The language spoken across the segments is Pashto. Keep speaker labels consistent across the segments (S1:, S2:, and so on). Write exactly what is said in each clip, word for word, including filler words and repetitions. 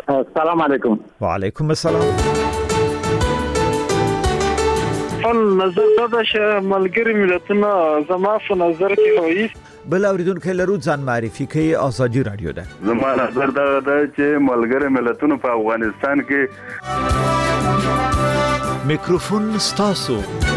S1: السلام علیکم.
S2: وعلیکم السلام.
S3: فن نظر دا چې ملګری ملتونه زما په نظر کې وایي
S2: بل اوریدونکو لرو ځان معرفي کوي. ازادي رادیو ده.
S4: زما نظر دا ده چې ملګری ملتونه په افغانستان کې
S2: میکروفون ستاسو.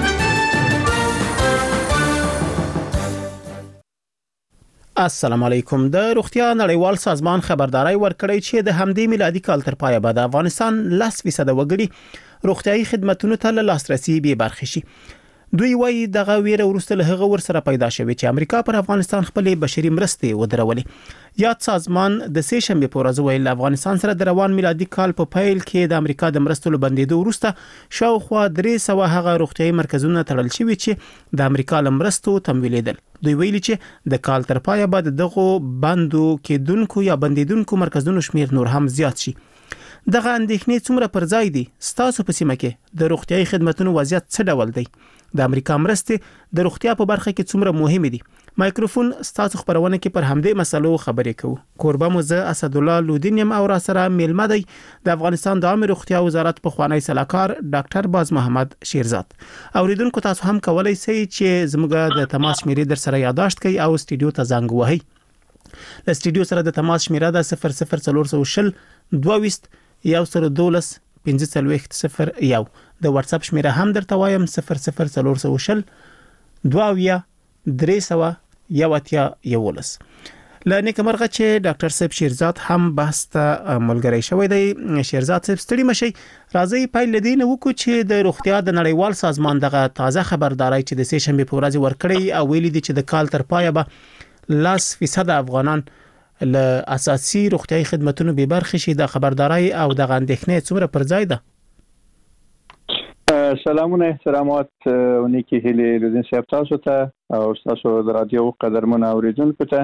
S5: السلام علیکم. د روغتیا نړیوال سازمان خبرداري ورکړی چې د همدې میلادي کال تر پایه به د افغانستان لس فیصد وګړي روغتیايي خدماتو ته لاسرسي به برخه شي. دوی وايي دغه ویره ورسته له هغه ور سره پیدا شوه چې امریکا پر افغانستان خپل بشري مرستې ودرولې. یاد سازمان د سه شنبه په ورځ ویل افغانستان سره د روان میلادي کال په پیل کې د امریکا د مرستو بندیدو وروسته شاوخوا درې سوه هغه روغتیايي مرکزونه تړل شوي چې د امریکا له مرستو تمویلېدل. دوی ویلي چې د کال تر پایه بعد دغه بندو کېدونکو یا بندیدونکو مرکزونو شمیر نور هم زیات شي. دغه اندېښنې څومره پر ځای دي؟ ستاسو په سیمه کې د روغتیايي خدماتو وضعیت څه ډول دی؟ د امریکا مرستې د روغتیا په برخه کې څومره مهمه دي؟ مایکروفون ستاسو خبرونه کې پر همدې مسلو خبرې کوو. کوربه مو زه اسد الله لودینیم او را سره میلمه دی د افغانستان د عامه روغتیا وزارت په خوانی صلاحکار ډاکټر باز محمد شیرزاد. اوریدونکو تاسو هم کولای شئ چې زموږ د تماس شمیرې در سره یاداشت کړئ او استودیو ته زنګ ووهئ. د استودیو سره د تماس شمیره ده صفر صفر څلور سوه شل دوه ویشت یو سل دولس پنځه څلوېښت صفر یو. د واتس اپ شمیره هم درته وایم صفر صفر څلور سوه شل دوه ویا درې سوه یو اتیا یولس. لنه کومرغه چې ډاکټر صاحب شیرزاد هم بحث ته ملګری شوی دی. شیرزاد صاحب ستړي مشي. راځي پایل لدین وکړو چې د روغتیا د نړیوال سازمان دغه تازه خبرداري چې د سه شنبه په ورځ ورکړی او ویلي دي چې د کال تر پایه به لس فیصد افغانان له اساسي روغتیايي خدماتو به برخه شي. د خبرداري او د اندېښنې څومره پر ځای ده؟
S6: سلامونه احترامات ونیکی هیله لودین صاحب تاسو ته او تاسو د رادیو قدرمن اوریدونکو ته.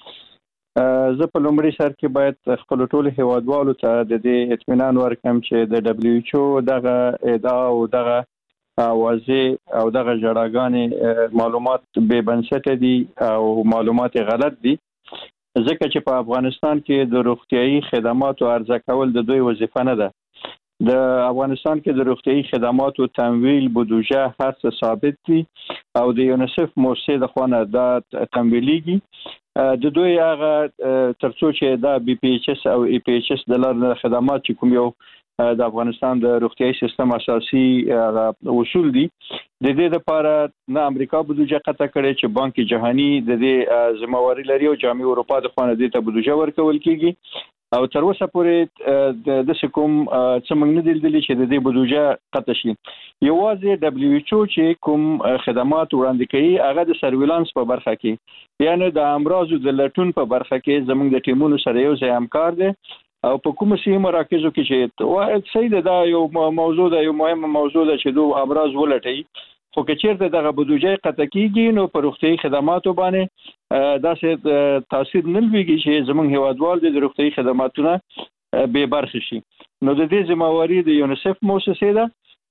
S6: زه په لومړي سر کې باید خپل ټول هیوادوالو ته د دې اطمینان ورکړم چې د دبليو ایچ او دغه ادعا او دغه واضح او دغه جړاګانې معلومات به بنسټ دي او معلومات غلط دي، ځکه چې په افغانستان کې د روغتيایي خدماتو عرضه کول د دوی وظیفه نه ده. د افغانستان کې د روغتيایي خدماتو تمویل بودجه هر څه ثابت دي او د یونیسف موسسې د خوانه دا تمویلېږي. د دوی هغه ترڅو چې دا بي پی ایچ اس او ای پی ایچ اس د لارې خدمات چې کوم یو د افغانستان د روغتيایي سیستم اساسي اصول دي، د دې لپاره نه امریکا بودجه قطع کړي چې بانک جهانی د دې ذمہواری لري او جامعه اروپا د خوانه دې ته بودجه ورکول کیږي او تر اوسه پورې د کوم څمنګ نه دي چې د دې بودجه قطع شي. یوازې دبليو ایچ او چې کوم خدمات وړاندې کوي هغه د سرویلانس په برخه کې، یعنی د امراضو د لټون په برخه کې زموږ د ټیمونو سره یو ځای همکار دي او په کوم سیمه مراکزو کې چې واحد سید دا یو موضوع ده، یو مهم موضوع ده چې دوه امراض ولټي، خو که چیرته دغه بودجه قطع کیږي نو پر روغتيایي خدماتو باندې داسې تاثیر نه لويږي چې زموږ هیوادوال د روغتيایي خدماتونه به برخه شي. نو د دې ذمہواری د یونیسف موسسې ده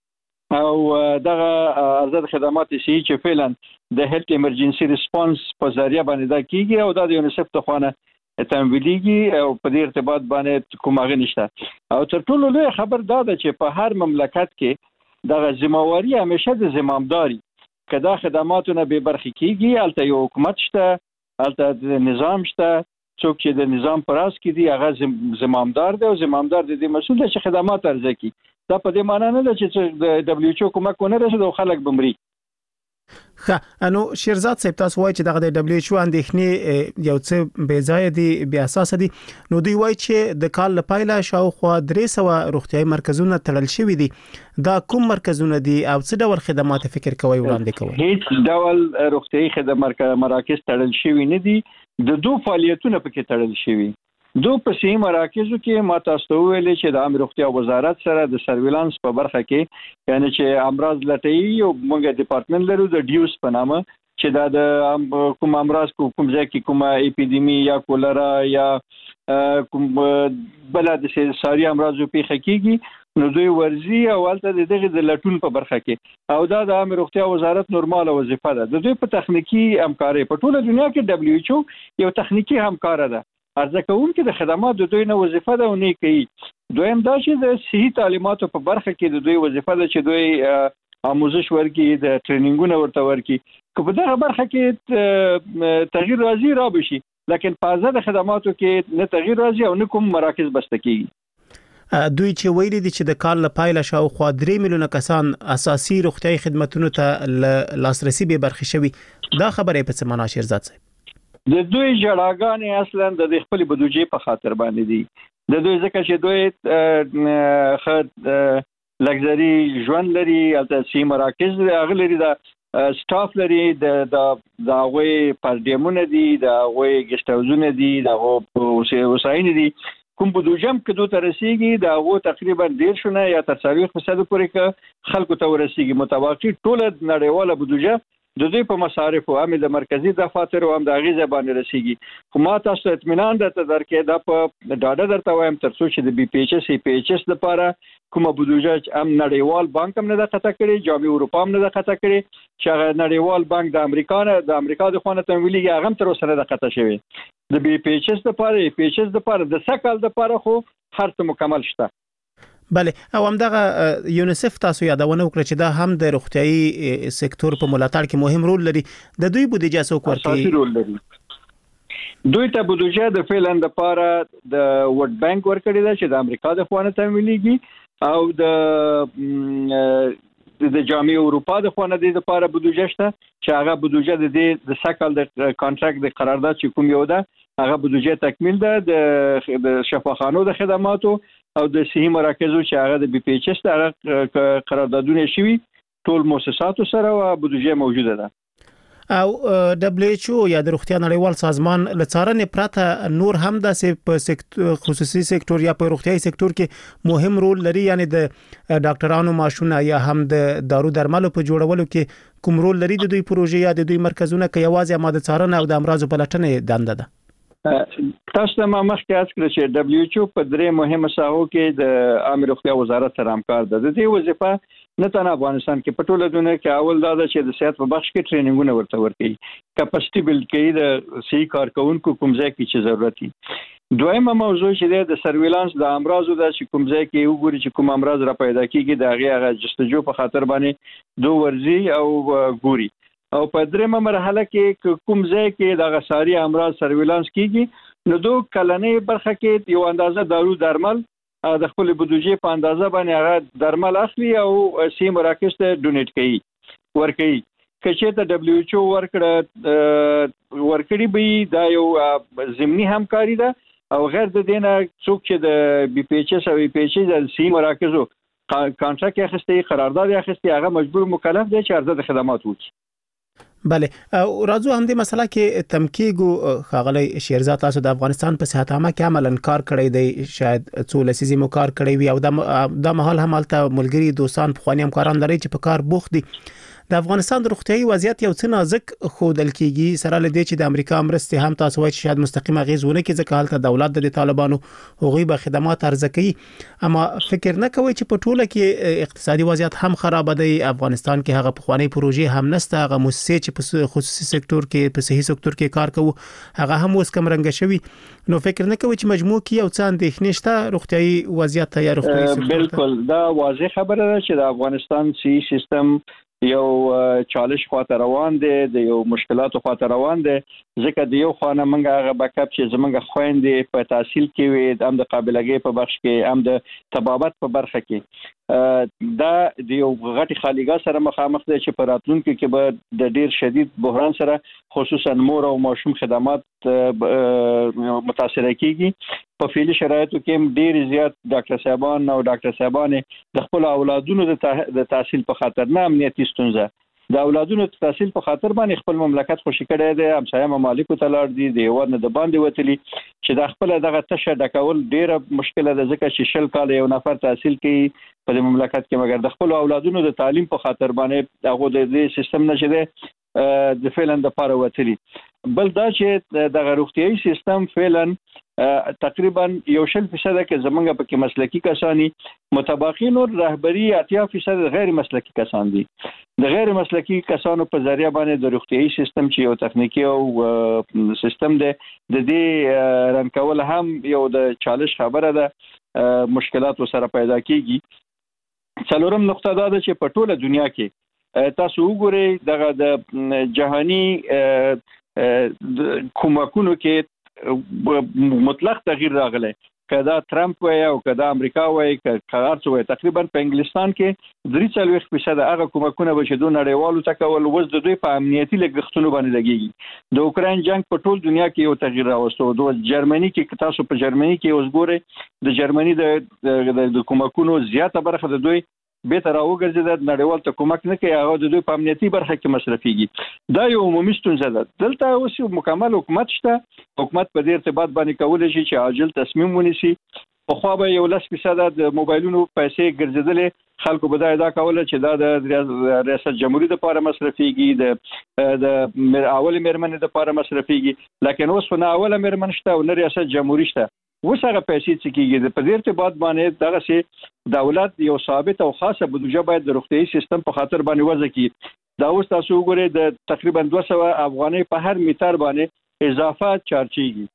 S6: او دغه ارزاد خدمات شي چې فعلا د هیلث ایمرجنسي ریسپانس په ذریعہ باندې دا کیږي او دا د یونیسف ته خوانه تمویلېږي او په دې ارتباط باندې کومه نشته. او تر ټولو لوی خبر دا ده چې په هر مملکت کې دغه ذمہواری همیشه د زمامداري کدا خدماتونه به برخه کیږي، البته یو حکومت شته، البته د نظام شته، څوک چې د نظام پراس کې دی هغه زمامدار دی او زمامدار د دې مسؤل دی چې خدمات ارزه کی. دا په دې معنی نه ده چې د دبليو ایچ او کومک ونه رسېږي او خلک بمري.
S5: ښه، انو شیرزاد صاحب تاسو وایي چې دغه د دبليو ایچ او اندېښنې یو څه بې ځای دي، بې اساس دي. نو دوی وایي چې د کال لپاره شاوخوا درې سوه روغتيایي مرکزونه تړل شوي دي. دا کوم مرکزونه دي او څه ډول خدمات فکر کوي وړاندې کوي؟
S6: هیڅ ډول روغتيایي خدمات مراکز تړل شوي نه دي. د دوه فعالیتونه پکې تړل شوي. دو په سیمه مراکزو کې ما تاسو ته ویلې چې د عامه روغتیا وزارت سره د سرویلانس په برخه کې، یعنی چې امراض لټي او موږ ډپارټمنټ لرو د ډیوس په نامه چې دا د کوم امراض کوم ځای کې کومه اپیډیمي یا کولرا یا کوم بل د ساري امراضو پیښه کیږي، نو دوی ورزي او البته دغه د لټون په برخه کې او دا د عامه روغتیا وزارت نورماله وظیفه ده. د دوی په تخنیکی همکاري په ټوله دنیا کې دبليو ایچ او یو تخنیکی همکار ده. ارزه کوونکې د خدمات د دوی نه وظیفه ده او نه کوي. دویم دا چې د صحي تعلیماتو په برخه کې د دوی وظیفه ده چې دوی آموزش ورکړي، د ټرینینګونه ورته ورکړي. که په دغه برخه کې تغییر راځي را بشي، لکن په آزاد خدماتو کې نه تغییر راځي او نه کوم مراکز بسته کیږي.
S5: دوی چې ویلي دي چې د کال لپاره شاوخوا درې میلیونه کسان اساسي روغتيایي خدماتو ته لاسرسي به برخه شوي، دا خبره په څه معنا شیرزاد صاحب؟
S6: د دوی جړاګانې اصلا د خپل بودیجې په خاطر باندې دي. د دوی ځکه چې دوی خد لګزري ژوند لري او د سی مراکز اغلري د سټاف لري، د د غوي پردیمونه دي، د غوي ګشتاوزونه دي، د غو وسایل دي. کوم بودیجم کې دوی ترسيږي د غو تقریبا ډیر شونه یا تر څلوېښت فیصد پورې ک خلکو ته ورسیږي. متوقع ټول نړیواله بودیجه د دوی په مصارف او هم د مرکزی دفاتر او هم د غیزه باندې رسیږي. خو ما تاسو اطمینان درته درکې دا په ډاډه درته وایم تر څو چې د بي پی ایچ اس پی ایچ اس لپاره کومه بودیجه هم نړیوال بانک هم نه ده قطع کړې، جامع اروپا هم نه ده قطع کړې، چې نړیوال بانک د امریکا نه د امریکا د خونه تمویلي هغه تر اوسه نه ده قطع شوی. د بي پی ایچ اس لپاره پی ایچ اس لپاره د سکل لپاره خو هر څه مکمل شته.
S5: بله، او هم دغه یونیسف تاسو یادونه وکړه چې دا هم د روغتيایي سکتور په ملاتړ کې مهم رول لري. د دوی بودیجه څوک ورکوي؟
S6: اساسي رول لري. دوی ته بودیجه د فعلا لپاره د ورلد بانک ورکړي ده چې د امریکا د خوانه تمویليږي او د د جامع اروپا د خوانه د لپاره بودیجه شته چې هغه بودیجه د د سکل د کانټراکټ د قرارداد چې کوم یو ده هغه بودیجه تکمیل ده د شفاخانو د خدماتو او د صحي مراکزو چې هغه د بي پی ایچ اس د قراردادونه شوي ټول مؤسساتو سره او بودیجه موجوده ده.
S5: او دبليو ایچ او یا د روغتیا نړیوال سازمان لڅارنې پراته نور هم د په خصوصي سکتور یا په روغتيایي سکتور کې مهم رول لري، یعنی د ډاکټرانو معاشونه یا هم د دارو درملو په جوړولو کې کوم رول لري د دوی پروژې یا د دوی مرکزونه کې یوازې ماده څارنه او د امراض په لټنې دنده ده؟
S6: تاسو ته ما مخکې اس کړ چې دبليو ایچ او په درې مهمه ساحو کې د عامه روغتیا وزارت سره همکار ده. د دې وظیفه نه تنه افغانستان کې په ټوله دنیا کې اول دا ده چې د صحت په بخش کې ټرینینګونه ورته ورکړي، کیپاسټي بلډ کوي د صحي کارکونکو کوم ځای کې چې ضرورت وي. دویمه موضوع چې د سرویلانس د امراضو د چې کوم ځای کې وګوري چې کوم امراض را پیدا کیږي د هغه جستجو په خاطر باندې دوه ورزي او ګوري. او په درېمه مرحله کې کوم ځای کې د غساري امراض سرویلانس کیږي نو دوه کلنې برخه کې یو اندازه دارو درمل د خپل بودیجې په اندازه باندې هغه درمل اخلي او سی مراکز ته ډونیټ کوي ورکوي. کچې ته دبليو ایچ او ورکړه ورکړي به دا یو ضمني همکاري ده او غیر د دینه څوک چې د بي پی ایچ اس او پی ایچ اس د سی مراکزو کانټراکټ اخیستي قرارداد اخیستي هغه مجبور مکلف دی چې عرضه خدمات وکړي.
S5: بله، او راځو هم د مسله کې تمکیګو خاغلی شیرزاد تاسو د افغانستان په صحت عامه کې عملاً کار کړی دی، شاید څو لسیزې مو کار کړی وي او د مهال هم حالت ملګری دوستان پخوانی همکاران لري چې په کار بوخت دي. د افغانستان د روغتيایي وضعیت یو څه نازک خودل کیږي سره لدې چې د امریکا مرستې هم تاسو وایي چې شاید مستقیم اغیز ونه کوي ځکه حالت دولت د طالبانو هغوی به خدمات ارزه کوي. اما فکر نه کوي چې په ټوله کې اقتصادي وضعیت هم خراب دی، افغانستان کې هغه پخوانی پروژې هم نشته، هغه مؤسسې چې په خصوصي سکتور کې په صحي سکتور کې کار کوي هغه هم اوس کم رنګ شوی. نو فکر نه کوي چې مجموع کې یو څه اندېښنې شته روغتيایي وضعیت یا روغتيایي سکتور؟
S6: بالکل دا واضح خبره ده چې د افغانستان صحي سیستم یو چالش خاطر روان دي، د یو مشکلاتو خاطر روان دي، ځکه د یو خانه منګه هغه بکاپ چې زمونږ خويندې په تحصیل کې وي د هم د قابلیت په بخش کې هم د طبابت په برخه کې دا د یو غټي خالیګا سره مخامخ دي چې په راتلونکو کې به د ډیر شدید بحران سره خصوصا مور او ماشوم خدمات متاثر کیږي. په فعلي شرایطو کې ډیر زیات ډاکټر صاحبان او ډاکټر صاحبان د خپل اولادونو د تحصیل په خاطر نه امنیتي ستونزه د اولادونو تحصیل په خاطر باندې خپل مملکت خوشی کړی دی، همسایه ممالکو ته لاړ دي، د یو نه د باندې وتلی چې د خپل دغه تشه ډکول ډیره مشکله ده ځکه چې شل کال یو نفر تحصیل کوي په مملکت کې مګر د خپل اولادونو د تعلیم په خاطر باندې هغه د دې سیستم نشي د فعلا د پاره وتلی. بل دا چې د روغتيایي سیستم فعلا تقریبا یو شل فیصد کې زمونږ په کې مسلکی کسانی متباقین او رهبری اتیا فیصد غیر مسلکی کسان دي. د غیر مسلکی کسانو په ذریعہ باندې د روغتيایي سیستم چې یو تخنیکی او سیستم دی د دې رن کول هم یو د چالش خبره ده مشکلات سره پیدا کیږي. څلورم نقطه دا ده چې په ټوله دنیا کې تاسو وګورئ دغه د جهانی کومکونو کې مطلق تغییر راغلی، کدا ترامپ وای او کدا امریکا وای کار څه وای. تقریبا په انګلستان کې درې څلوېښت فیصد هغه کومکونه به چې دوی نړیوالو ته کول اوس د دوی په امنیتي لګښتونو باندې لګیږي. د اوکراین جنگ په ټول دنیا کې یو تغییر راوستو. د جرمني کې تاسو په جرمني کې اوس ګورئ د جرمني د د کومکونو زیاته برخه د دوی به تر راوګرځي د نړیوال ته کومک نه کوي، هغه د دوی په امنیتي برخه کې مصرفيږي. دا یو عمومي ستونزه ده. دلته اوس مکمل حکومت شته، حکومت په دې ارتباط باندې کولای شي چې عاجل تصمیم ونیسي. په خو به یو لس فیصد د موبایلونو پیسې ګرځیدلې، خلکو به دا ادا کوله چې دا د ریاست جمهوریت لپاره مصرفيږي، د د اول میرمنې لپاره مصرفيږي، لکه اوس نه اول میرمن شته او نه ریاست جمهوریت شته. اوس هغه پیسې چې کېږي په دې ارتباط باندې دغه سي دولت یو ثابت او خاصه بودجه باید د روغتيایي سیستم په خاطر باندې وضع کړي. دا اوس تاسو وګورئ د تقریبا دوه سوه افغانۍ په هر میټر باندې اضافه چارجيږي.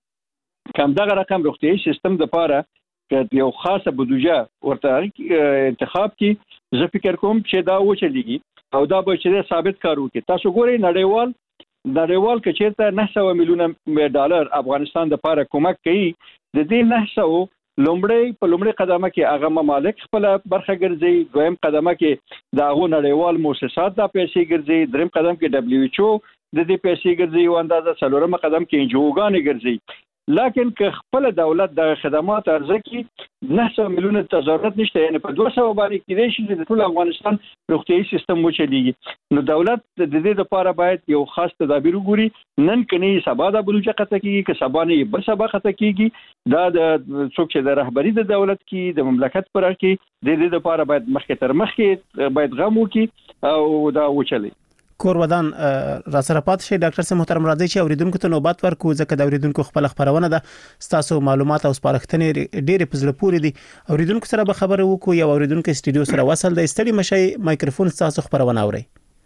S6: کم دغه رقم روغتيایي سیستم د لپاره چې یو خاصه بودجه ورته انتخاب کړي، زه فکر کوم چې دا وچلېږي او دا به چې ثابت کار وکړي. تاسو ګورئ نړیوال نړیوال کې چیرته نه سوه میلیونه ډالر افغانستان د لپاره کومک کوي، د دې نه سوه لومړی په لومړي قدمه کې هغه ممالک خپل برخه ګرځي، دویم قدمه کې د هغو نړیوال مؤسسات د پیسې ګرځي، دریم قدم کې دبليو ایچ او د دې پیسې ګرځي او اندازه څلورم قدم کې انجوګانې ګرځي. لکن که خپل دولت د خدمات ارزکي نه سوه میلیونه ضرورت نشته، یعنی په دوه سوه باندې کېدای شي چې د ټول افغانستان روغتيایي سیستم وچلېږي. نو دولت د دې لپاره باید یو خاص تدابیر وګوري. نن کني سبا د بلوچه قطه کېږي که سبا نه بل سبا قطه کېږي، دا د څوک چې د رهبری د دولت کې د مملکت پر کې د دې لپاره باید مخکې تر مخکې باید غم وکړي او دا وچلي.
S5: کور ودان را سره پات شي. ډاکټر سم محترم راځي چې اوریدونکو ته نوبت ورکو، ځکه د اوریدونکو خپل خبرونه ده، ستاسو معلومات او سپارښتنې ډېرې په زړه پورې دي. اوریدونکو سره به خبرې وکړو. یو اوریدونکو استودیو سره وصل دی، ستړي مشي، مایکروفون ستاسو خبرونه اوري.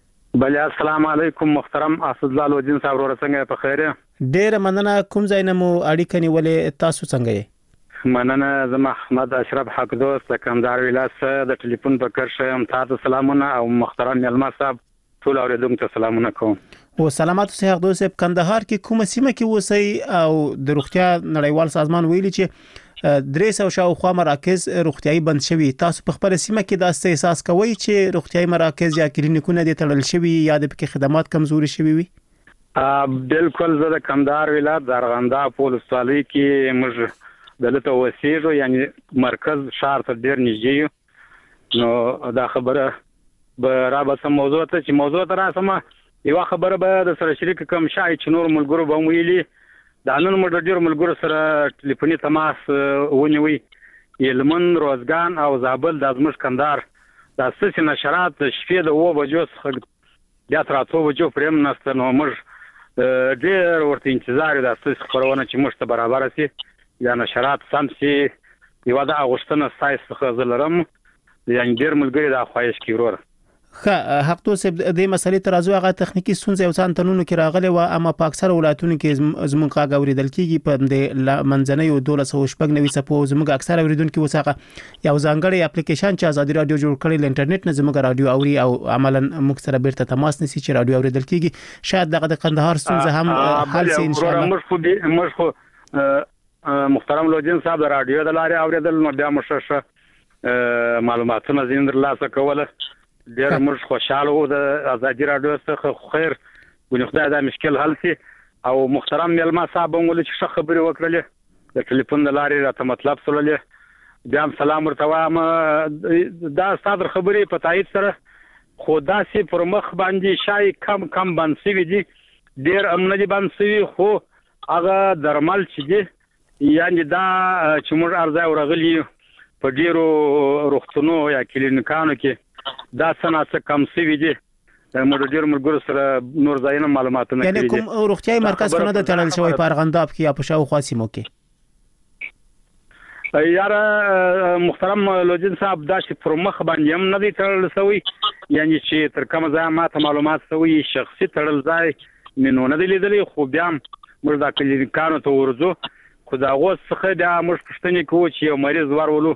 S1: بله السلام علیکم محترم اسدالله لودین صاحب، ورسنګ په خیر.
S5: ډېر مننه. کوم ځای نه مو اړیکه نیولې، تاسو څنګه یې؟
S1: مننه. زه محمد اشرف حق دوست د کندهار ولایت د ټلیفون په کرښه هم تاسو سلامونه او محترم ملما صاحب ټول اوریدونکو ته سلامونه کوم.
S5: او سلامات اوسئ. حق دوست په کندهار کې کومه سیمه کې اوسئ او د روغتیا نړیوال سازمان ویلي چې درې سوه شاوخوا مراکز روغتيایي بند شوي. تاسو په خپل سیمه کې دا احساس کوئ چې روغتيایي مراکز یا کلینیکونه دي تړل شوي یا د پکې خدمات کمزوري شوي وي؟
S1: بالکل. زه د کندهار ولایت د ارغنداب په ولسوالۍ کې موږ دلته اوسېږو، یعنی مرکز شهر ته ډېر نږدې یو. نو دا خبره به رابطه موضوع ته چې موضوع ته راسمه یو خبره به د سره شریک کوم شای چې نور ملګرو به ویلي. دا نن موږ د ډېر ملګرو سره ټلیفوني تماس ونیوي. هلمند، روزګان او زابل د زموږ کندهار د اساسي نشرات شپې د اوه بجو څخه بیا تر اتو بجو پرېم نسته. نو موږ ډېر ورته انتظار د اساسي خبرونه چې موږ ته برابر شي یا نشرات سم شي. یو دا غوښتنه ستاسو څخه زه لرم، یعنی ډېر ملګري دا خواهش کوي وروره.
S5: ښه حق توسه د مسلې ترازو هغه تخنیکی ستونزې او ځان تنونو کې راغلي و، اما په اکثر ولایتونو کې زموږ کاغ اوریدل کیږي. په د منځنۍ او دولس او شپږ نوي صفو زموږ اکثر اوریدونکو وساقه یو ځانګړی اپلیکیشن چې ازادي رادیو جوړ کړی ل انټرنیټ نه زموږ رادیو اوري او عملاً موږ سره بیرته تماس نسی چې رادیو اوریدل کیږي. شاید دغه د کندهار ستونزه هم حل شي ان شاء الله.
S1: موږ خو موږ خو محترم لودین صاحب د رادیو د لارې اوریدل نو بیا مششه معلوماتونه زین در لاسه کوله. ډېر موږ خوشاله وو د ازادي رادیو څخه. خیر ګونې خدای دا مشکل حل شي. او محترم ملما صاحب هم ولې چې ښه خبرې وکړلې د ټلیفون د لارې راته مطلب سوللې، بیا هم سلام ورته وایم. دا ستا د خبرې په تایید سره خو داسې پر مخ باندې شای کم کم بند شوي دي، ډېر هم نه دي بند شوي، خو هغه درمل چې دي یعنې دا چې موږ هر ځای ورغلي په ډېرو روغتونو یا کلینیکانو کې دا څه کم شوي دي. موږ ډېر ملګرو سره نور ځایونه معلوماتونه
S5: کړي دي. یعنې کوم روغتیایي مرکز نه د تړل شوی په ارغنداب کې یا په شاوخوا سیمو کې؟
S1: یاره محترم لودین صاحب دا چې پر مخ باندې هم نه دی تړل شوی، یعنی چې تر کومه ځایه ماته معلومات شوي شخصي تړل ځای مې نو نه دی لیدلی. خو بیا هم موږ دا کلینیکانو ته ورځو، خو دا اوس څخه د موږ پښتنې کوو چې یو مریض ورولو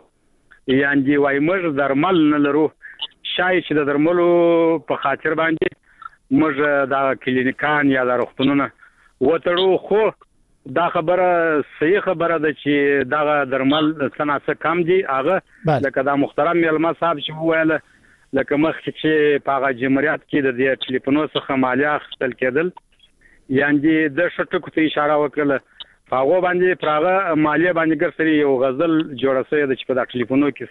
S1: یاندې وای موږ درمل نه لرو شای چې د درملو په خاطر باندې موږ دا کلینیکان یا د روغتونونه وتړو خو دا خبره صحیح خبره ده چې دا درمل څنګه کم دي هغه لکه دا محترم ملما صاحب چې وویل لکه مخکې چې په هغه جمهوریت کې د دې ټلیفونو څخه مالیه اخیستل کېدل یاندې د شټکو ته اشاره وکړه هغه باندې پراغه مالیه باندې ګرځي یو غزل جوړه شوی د چې په دا ټلیفونو کې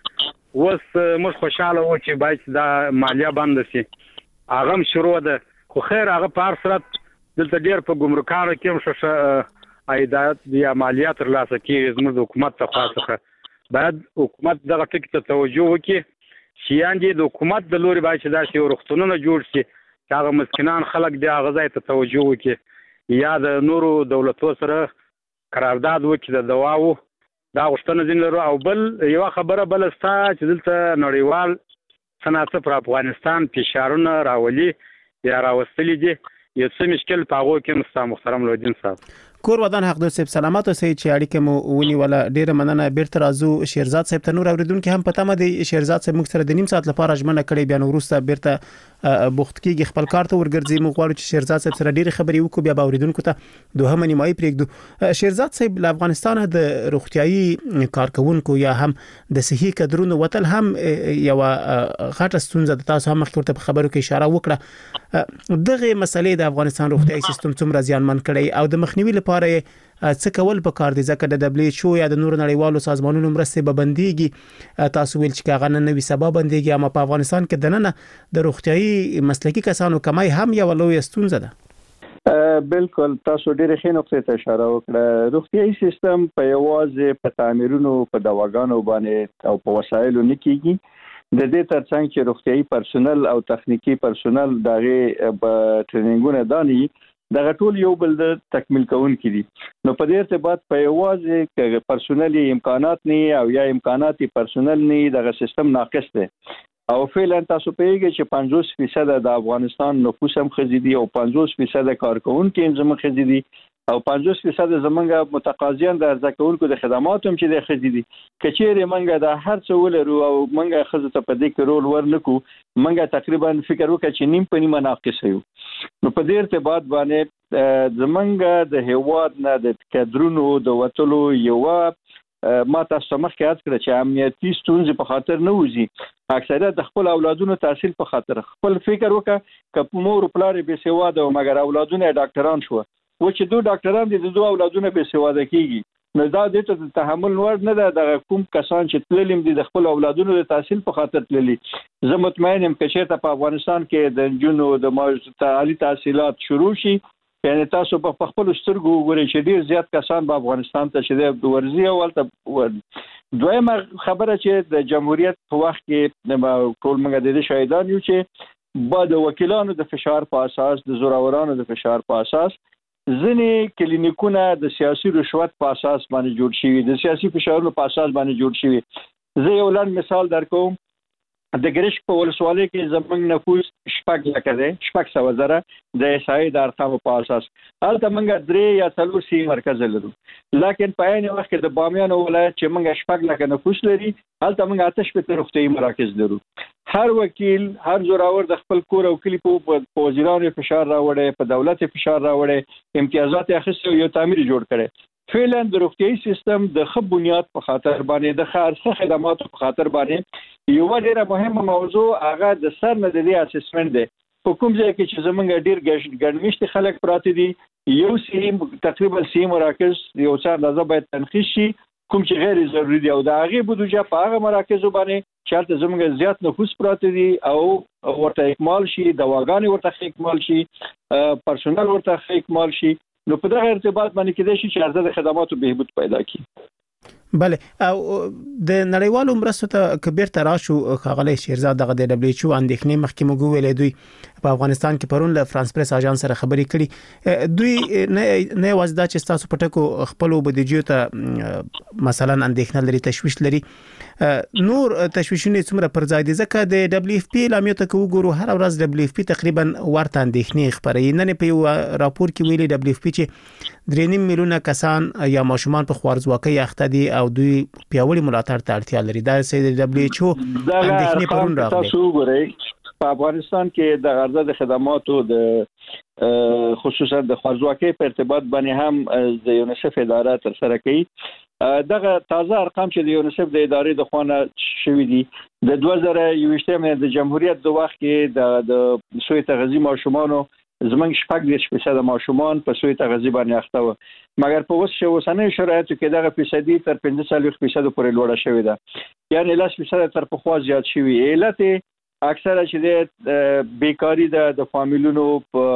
S1: ستا وس موږ خوشاله و چې باید دا مالیه بند شي هغه شروع ده خو خیر هغه په صورت دلته ډیر په ګمرکانو کې مشه عایدات یا مالیات ترلاسه کیږي زموږ د حکومت ته خاصه باید حکومت دغه ټکی ته توجه وکړي چې یاندې د حکومت د لوري باید چې دا یو روغتونونه جوړ شي چې هغه مسکینان خلک دی هغه ځای ته توجه وکړي یا د نورو دولتو سره قرارداد وکړي د دواو دا غوښتنه ځین لرو او بل یو خبره بل ستا چې دلته نړیوال صنعت پر افغانستان فشارونه راولي یا راوستلي دي یو څه مشکل پاغو کې مستا محترم لودین صاحب
S5: کور ودان حق دوست سلامات اوسئ چې اړیکه مو ونی ولا ډیره مننه بیرته راځو شیرزاد صاحب ته نور اوریدونکو هم پته مده شیرزاد صاحب موږ سره د نیم ساعت لپاره ژمنه کړې بیا نو وروسته بیرته بوخت کیږي خپل کار ته ورګرځي موږ غواړو چې شیرزاد صاحب سره ډیره خبرې وکړو بیا به اوریدونکو ته دوهمه نیمایي پرېږدو شیرزاد صاحب له افغانستان د روغتيایي کارکونکو یا هم د صحي کډرونو وتل هم یو غټه ستونزه د تاسو هم مخکې په خبرو کې اشاره وکړه دغه مسلې د افغانستان روغتيایي سیستم څومره زیانمن کړي او د مخنیوي لپاره څه کول په کار دي ځکه د دبليو ایچ او یا د نور نړیوالو سازمانونو مرستې به بنديږي تاسو ویل چې هغه نه نوي سبب بنديږي اما په افغانستان کې د نن د روغتيایي مسلکي کسانو کمای هم یو لوی ستونزه ده
S6: بالکل تاسو ډېر ښه نقطې ته اشاره وکړه روغتيایي سیستم په یوازې په تعمیرونو په دواګانو باندې او په وسایلو نه کیږي د دې ترڅنګ چې روغتيایي پرسونل او تخنیکی پرسونل دغه ټریننګونه داني دغه ټول یو بل د تکمیل کوونکي دي نو په دې ارتباط په یوازې کې پرسونلي امکانات نه او یا امکاناتي پرسونل نه دغه سیستم ناقص دی او فعلا تاسو پیږئ چې پنځوس فیصد د افغانستان نفوس هم خزيدي او پنځوس فیصد کارکونکو هم زموږ خزيدي او پنځوس فیصد زمونږ متقاضیان د ارزه کوونکو د خدماتو هم چې د خزيدي کچېره منګه د هر څه ولرو او منګه خزه ته په دې کې رول ورنکو منګه تقریبا فکر وکړ چې نیم په نیمه ناقص یو نو په دې ارتباط باندې زمونږ د هیواد نه د کډرونو د وټلو یو ما تاسو مخکې یاد کړ چې امنیتي ستونزې په خاطر نه وځي اکثریت د خپل اولادونو تحصیل په خاطر خپل فکر وکړه ک مور پلار به سواده او مګر اولادونه ډاکټران شو و چې دوه ډاکټران دي د دوه اولادونه به سواده کیږي نو دا د ته تحمل ور نه ده د کوم کسان چې تللیم دي د خپل اولادونو د تحصیل په خاطر تللي زه مطمئن یم چې ته په افغانستان کې د جنو د عالی تحصیلات شروع شي یعنی تاسو په خپل سترګو وګورئ چې ډیر زیات کسان په افغانستان ته چې د ورزي او ولته دویمه خبره چې د جمهوریت په وخت کې ټول موږ د شهیدان یو چې بعد وکیلانو د فشار په اساس د زورورانو د فشار په اساس ځینې کلینیکونه د سیاسي رشوت په اساس باندې جوړ شوي د سیاسي فشارونو په اساس باندې جوړ شوي زه یو لاند مثال درکوم د ګریش په ولسوالۍ کې زمونږ نفوس شپږ لکه دی شپږ سوه زره د احصایې د ارقامو په اساس هلته موږ درې یا څلور سي مرکز لرو لکن په عین وخت کې د بامیان ولایت چې موږ شپږ لکه نفوس لري هلته موږ اته شپېته روغتیایي مراکز لرو هر وکیل هر زوراور د خپل کور او کلی په وزیرانو فشار راوړي په دولت فشار راوړي امتیازات اخیستي یو تعمیر جوړ کړي فعلا د روغتیایي سیستم د ښه بنیاد په خاطر باندې د ښه خدماتو په خاطر باندې یو ډیره مهمه موضوع هغه د سر نه د اسسمنت دی په کوم ځای کې چې زمونږ ډیر ګڼمشت خلک پراته دي یو سی تقریبا سی مراکز یو څار لازم باید تنخیص شي کوم چې غیر ضروري دي او د هغه بودجه په هغه مراکزو باندې چې زمونږ زیات نفوس پراته دي او ورته اکمال شي دواګانې ورته اکمال شي پرسونل ورته اکمال شي نو په دغه ارتباط باندې کېدای شي چې عرضه د خدماتو بهبود پیدا کړي
S5: بله او د نړیوالو مرستو ته کبیر تراشو خغلی شیرزاد دغه د دبليو ایچ او اندېښنې مخکې موږ ویلې دوی په افغانستان کې پرون له فرانس پریس اژانس سره خبرې کړي دوی نه نه وازدا چې تاسو پټکو خپل بودیجې ته مثلا اندېښنه لري تشويش لري نور تشويشونه څومره پر ځای دي ځکه د دبليو اف پی اعلامیه ته وګورو هر ورځ دبليو اف پی تقریبا ورته اندېښنې خبرې نن په یو راپور کې ویلي دبليو اف پی چې درې نیم میلیونه کسان یا ماشومان په خوارځواکۍ اخته دي او دوی پیاوړي ملاتړ ته اړتیا لري دا سید دبليو ایچ او اندېښنې پرون راغلي
S6: تاسو وګورئ په افغانستان کې د عرضه د خدماتو د خصوصا د خوارځواکۍ په ارتباط باندې هم د یونیسف اداره تر سره کوي دغه تازه ارقام چې د یونیسف د ادارې د خوانه شوې دي د دوه زره یوویشتم د جمهوریت د وخت کې د د سوی تغذیه ماشومانو زمونږ شپږ دېرش فیصد ماشومان په سوی تغذیه باندې اخته و مګر په اوس اوسنۍ شرایطو کې دغه فیصدي تر پنځه څلوېښت فیصد پورې لوړه شوې ده یعنی لس فیصد تر پخوا زیات شوی علت اکثره چې د بیکاری د د فامیلونو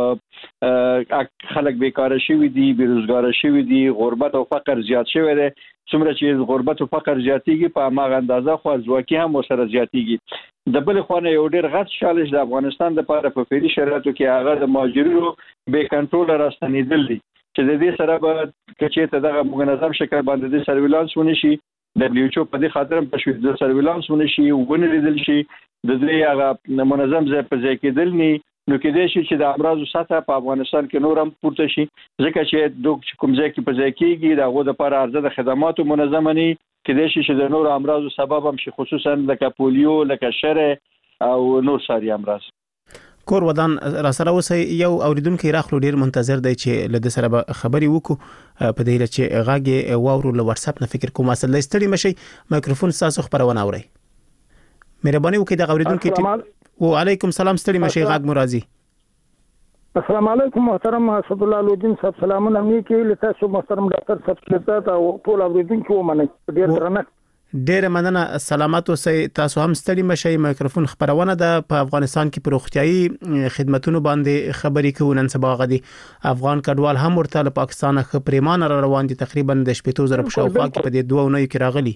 S6: په خلک بیکاره شوی دي بیروزګار شوی دي غربت او فقر زیات شوی دی څومره چې غربت او فقر زیاتیږي په هغه اندازه خوارځواکي هم سره زیاتیږي د بل خو نه یو ډیر غټ چالش د افغانستان د لپاره په فعلي شرایطو کې هغه د مهاجرینو بې کنټرول راستنیدل دي چې د دې سره به کچې ته دغه منظم شکل باندې د سرویلانس ونشي د دبليو ایچ او په دې خاطر په شوې د سرویلانس ونشي ونه لیدل شي د دې هغه منظم ځای په ځای کې دل ني نو کې دې شي چې د امراضو سطح په افغانستان کې نور هم پورته شي ځکه چې د کوم ځای کې په ځای کېږي دغه د لپاره عرضه د خدماتو منظم ني کې دې شي چې د نور امراضو سبب هم شي خصوصا لکه پولیو لکه شره او نور ساري امراض
S5: کور ودان را سره اوسه یو اوریدونکو راخلو ډیر منتظر دی چې له د سره خبري وکړو په دې چې غاګي واورو له واتس اپ نه فکر کوم اصل لستړي مشي مایکروفون تاسو خبرونه اوري مهرباني وکړئ د اوریدونکو وعلیکم سلام ستړي مشي غاګ مرازي
S7: السلام علیکم محترم اسد الله لودین صاحب سلامونه مې کې لته شو محترم ډاکټر صاحب شهزاد او ټول اوریدونکو ومنه ډیر درنه
S5: ډیر مننه سلامات اوسئ تاسو هم ستړي مشئ مایکروفون خبرونه ده په افغانستان کې پروختیايي خدماتونو باندې خبرې کوي نن سبا غدي افغان کډوال هم ورته له پاکستان خ پریمان روان دي تقریبا د شپږ زره په شاوخوا کې په دې دوه ونو کې راغلي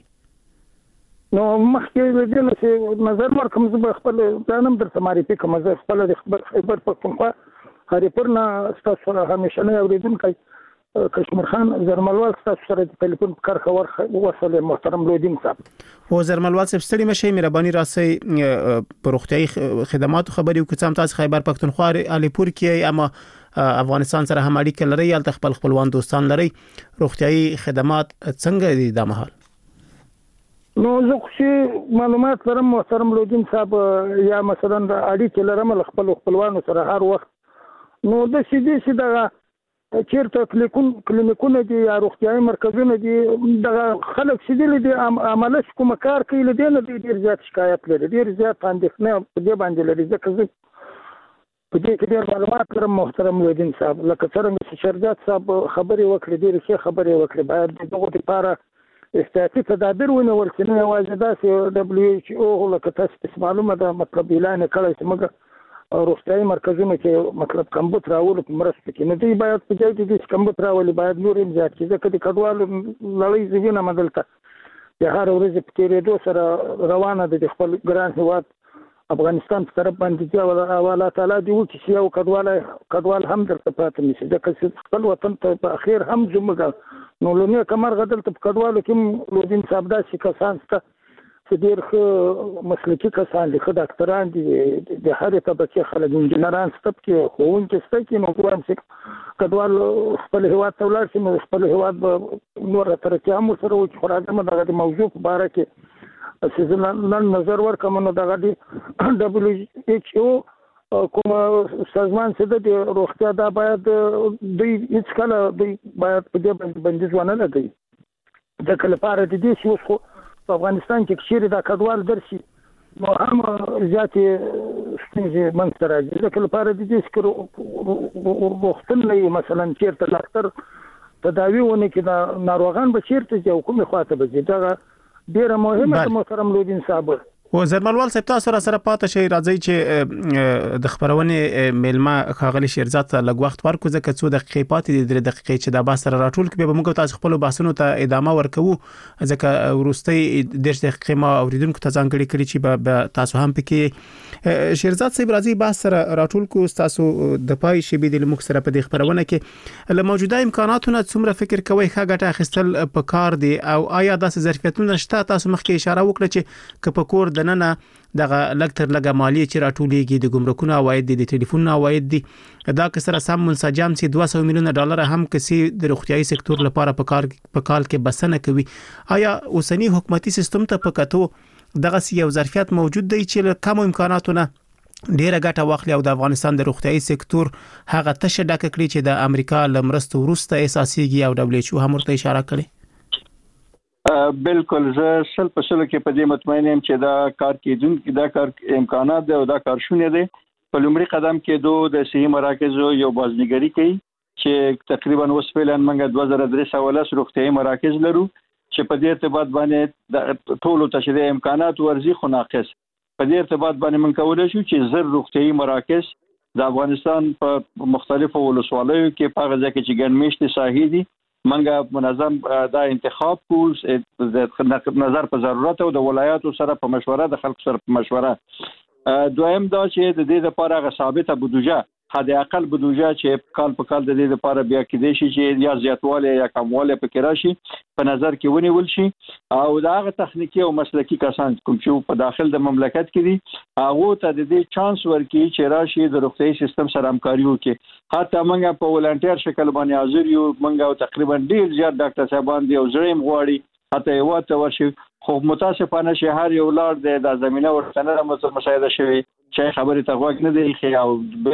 S7: نو مخکې د دې چې نظر ورکوم زه خپل ځانم درته معرفي کوم زه خپل د خبر خبر پښتونخوا هریپورنا تاسو همیشه نه اوریدونکو کشمیر خان زرملوال تاسو سره د ټلیفون کار خبر وصله محترم لودین صاحب
S5: او زرملوال صاحب ستړي مشي مهرباني راسي پروختیايي خدماتو خبري وکړم تاسو خیبر پښتونخوا علیپور کې اما افغانستان سره هم اړیکه لري یا خپل خپلوان دوستان لري روغتيايي خدمات څنګه دي د مهال
S7: نو زه خو معلومات لرم محترم لودین صاحب یا مثلا اړیکه لرم خپل خپلوانو سره هر وخت نو د سیدي سیده چیرته کلیکون کلینیکونه دي یا روغتيایي مرکزونه دي د خلک سیدل دي عمله کوم کار کوي له دې نه ډیر زیات شکایت لري ډیر زیات اندېښنه په دې باندې لري ځکه زه په دې کې ډیر معلومات لرم محترم لودین صاحب لکه څنګه چې شهزاد صاحب خبري وکړي ډیر ښه خبري وکړي باید دغه لپاره احتیاطي تدابیر ونیول شي نه یوازې داسې دبليو ایچ او لکه تاسو معلومه ده مطلب اعلان کړی چې موږ روغتيایي مرکزونه کې مطلب کمبود راولو په مرسته کې نه دی باید په ځای کې د کمبود راولي باید نور هم زیات شي ځکه د کډوالو لړۍ زوینه مدلته د هر ورځ په تیرېدو سره روانه د خپل ګران هیواد افغانستان په طرف باندې دی او الله تعالی دې وکړي چې یو کډوال کډوال هم درته پاتې نشي ځکه چې خپل وطن ته په اخر هم زموږ نو لونه کمر غدل ته کډوالو کې لودین صاحب داسې کسان ته ډیر ښه مسلکي کسان دي ښه ډاکټران دي د هرې طبقې خلک انجینران سټپ کې ښوونکي سته کې نو ګورم چې کډوال خپل هیواد ته ولاړ شي نو خپل هیواد به نور ترقي هم ورسره وکړي خو راځم دغه موضوع په باره کې چې نن نظر ورکړم نو دغه د دبليو ایچ او کوم سازمان چې د روغتیا دا باید دوی هیڅ کله دوی باید په دې بندیز ونه لګوي ځکه لپاره د دې چې اوس په افغانستان کې کشيري دا کډوال درسي نو هم زیاتې ستونزې منځته راځي ځکه لپاره د دې چې روغتون نه مثلا چیرته ډاکټر تداوی ونه کې دا ناروغان به چیرته ځي او کومه خواته به ځي دا ډیره مهمه ده محترم لودین صاحب
S5: و زرملوال صاحب تاسو را سره پاتې شي راځي چې د خبرونې میلمه خاغلی شیرزاد ته لږ وخت ورکو ځکه څو دقیقې پاتې دي درې دقیقې چې دا بحث سره راټول کړي به موږ تاسو خپل بحثونو ته ادامه ورکوو ځکه وروستي ډېر دقیقې ما اوریدونکو ته ځانګړي کړي چې به تاسو هم پکې شیرزاد صاحب راځي بحث سره راټول کو تاسو د پای شی به د موږ سره په دې خبرونه کې له موجوده امکاناتو نه څومره فکر کوي ښه ګټه اخیستل په کار دي او آیا داسې ظرفیتونه شته تاسو مخکې اشاره وکړه چې که په کور دننه دغه لکتر لګه مالی چې راټولېږي د ګمرکونو عواید دي د ټلیفون عواید دي دا که سره سم منسجم سي دوه سوه میلیونه ډالر هم کسي د روغتيایي سکتور لپاره په کار په کال کې بسنه کوي آیا اوسنی حکومتي سیستم ته په کتو دغه یو ظرفیت موجود دی چې کم امکاناتو نه ډیره ګټه واخلي او د افغانستان د روغتيایي سکتور هغه تشه ډک کړي چې د امریکا لمرستو وروسته اساسيږي او دبليو ایچ او هم ورته اشاره کړي
S6: بالکل زه سل په سل کې په دې مطمئن یم چې دا کار کېدونکي دا کار امکانات دی او دا کار شونه دی په لومړي قدم کې دوه د صحي مراکزو یو بازنګري کوي چې تقریبا اوس فعلن موږ دوه زره درې سوه لس روغتيایي مراکز لرو چې په دې ارتباط باندې د ټولو تشریح امکانات ورزي خو ناقص په دې ارتباط باندې موږ کولای شو چې زر روغتيایي مراکز د افغانستان په مختلفو ولسوالیو کې په هغه ځای کې چې ګڼ میشتې ساحې دي منګه منظم دا انتخاب کو د نظر په ضرورت او د ولایاتو سره په مشوره د خلکو سره په مشوره دویم دا چې د دې لپاره غو ثابته بودجه حد اقل بودجه چې کال په کال د دې لپاره بیا کېدې شي چې یا زیاتواله یا کمواله پکې راشي په نظر کې ونیول شي او دا غو تخنیکی او مسلکی کسان کوم چې په داخل د مملکت کې دي هغه ته د دې چانس ورکړي چې راشي د روغتيایي سیستم سره همکاري وکړي حتی موږ په ولنټیر شکل باندې حاضر یو موږ تقریبا ډیر زیات ډاکټر صاحبان دی او زړیم غواړي حتی یو ته ورشي خو متاسفانه شهر یو لار د زمينه ورته نه مشاهده شوی چې خبره ته غوږ نه دی خي او به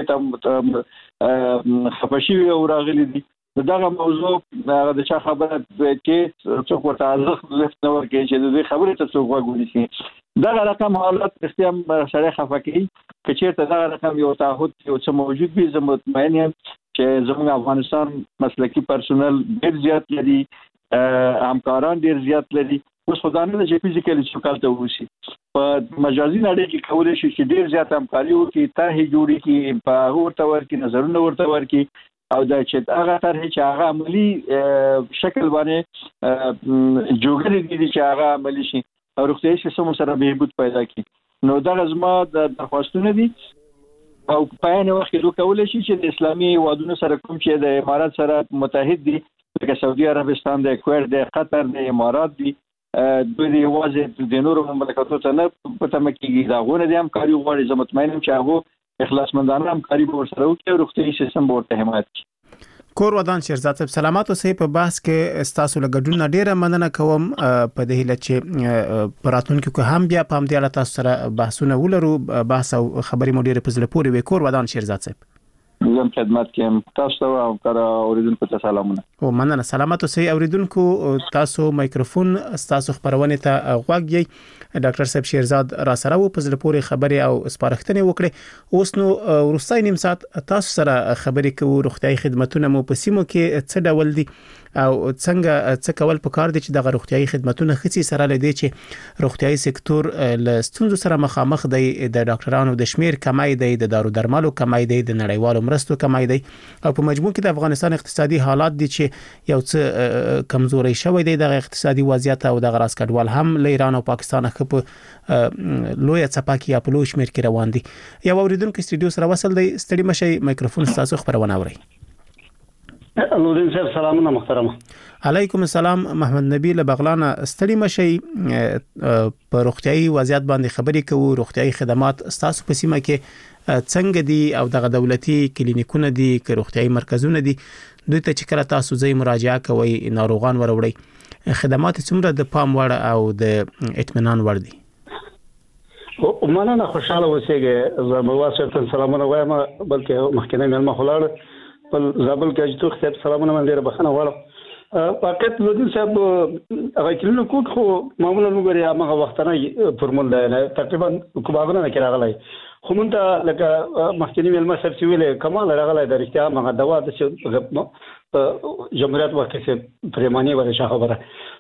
S6: ته خپشي او راغلي دي دغه موضوع د چا خبره کې څوک ورته ارزښت لفت نه ورکړي چې د خبره ته څوک غوږ ونیسي دغه رقم حالت اختیام سره خفقي چې چیرته دغه رقم یو تعهد یو څه موجود وي زه مطمئن یم چې زموږ افغانستان مسلکی پرسونل ډیر زیات لري همکاران ډیر زیات لري اوس خدانه چې فزیکلی څوکال ته وسی په مجازي نړۍ کې کولای شي چې ډیر زیات همکاري وکړي طرحې جوړي کې په ورته ورکې نظرونه ورته ورکې او دا چې هغه طرحې چې هغه عملی شکل باندې جوړګري دي چې هغه عملی شي او روغتيایي سیستم سره بهبود پیدا کړي نو دا زما د درخواستونه دي او په یوه وخت کې دوی کولای شي چې د اسلامي هیوادونو سره کوم چې د امارات سره متحد دي لکه سعودي عربستان د کویت د قطر د امارات دي دوی دی واځي د نورو مملکتونو ته نه پته مکیږي دا غوونه دي همکاري غواړي زه مطمئن یم چې هغه اخلاصمندانه همکاري به ورسره وکړي او روغتيایي سیستم به ورته حمایت کړي
S5: کور ودان شیرزاد صاحب سلامات اوسئ په بحث کې تاسو له ګډون ډیره مننه کوم په دې هیله چې پراتونکو کو هم بیا په همدې اړه تاسو سره بحثونه ولرو بحث او خبرې مو ډیره په زړه پورې وي کور ودان شیرزاد صاحب
S6: زم خدمت کوم تاسو ته او کار اوریدونکو ته سلامونه
S5: او مننه سلامات اوسئ اوریدونکو تاسو مایکروفون تاسو خبرونه ته غوږی ډاکټر صاحب شیرزاد را سره و په زړه پورې خبرې او سپارښتنې وکړي اوس نو ورستای نیم ساعت تاسو سره خبرې کوو روغتيایي خدماتونه مو په سیمو کې څه ډول دي او څنګه څه کول پکار دي چې د روغتيایي خدماتونه خصي سره لدی چې روغتيایي سکتور له ستونزو سره مخامخ دی د ډاکټرانو د شمیر کمای دی د دارو درملو کمای دی د نړیوالو مرستو کمای دی او په مجموع کې د افغانستان اقتصادي حالات دي چې یو څه کمزوري شوی دی د اقتصادي وضعیت او د غراس کډوال هم له ایران او پاکستان خپ لوی صفاکی یا په لوی شمیر کې روان دي یو اوریدونکو استډیو سره وصل دی ستړي مشي مایکروفون تاسو خبرونه اوري
S8: نورین صاحب سلامونه محترم
S5: علیکم السلام محمد نبی له بغلان ستړي مشي په روغتيایي وضعیت باندې خبرې کوو روغتيایي خدمات تاسو په سیمه کې څنګه دي او دغه دولتي کلینیکونه دي که روغتيایي مرکزونه دي دوی ته چې کله تاسو ځای مراجعه کوئ ناروغان وروړي خدمات څومره د پام وړ او د اطمینان وړ دي
S8: او مننه خوشاله اوسئ زما واسطه سلامونه وایم بلکې مخکنه مې مخولاړ په زابل کې اجتو خپل سلامونه من ډیره بخنه واړم پاکت لودین صاحب هغه کلینو کوټ خو معمولا وګوري هغه وخت نه فرمول دی تقریبا کومه نه کراغلای خو مونږ لکه مخکنی ملما صاحب چې ویل کمال راغلای د رښتیا هغه دوا د جمهوریت وخت کې پرېمانی ورشه خبره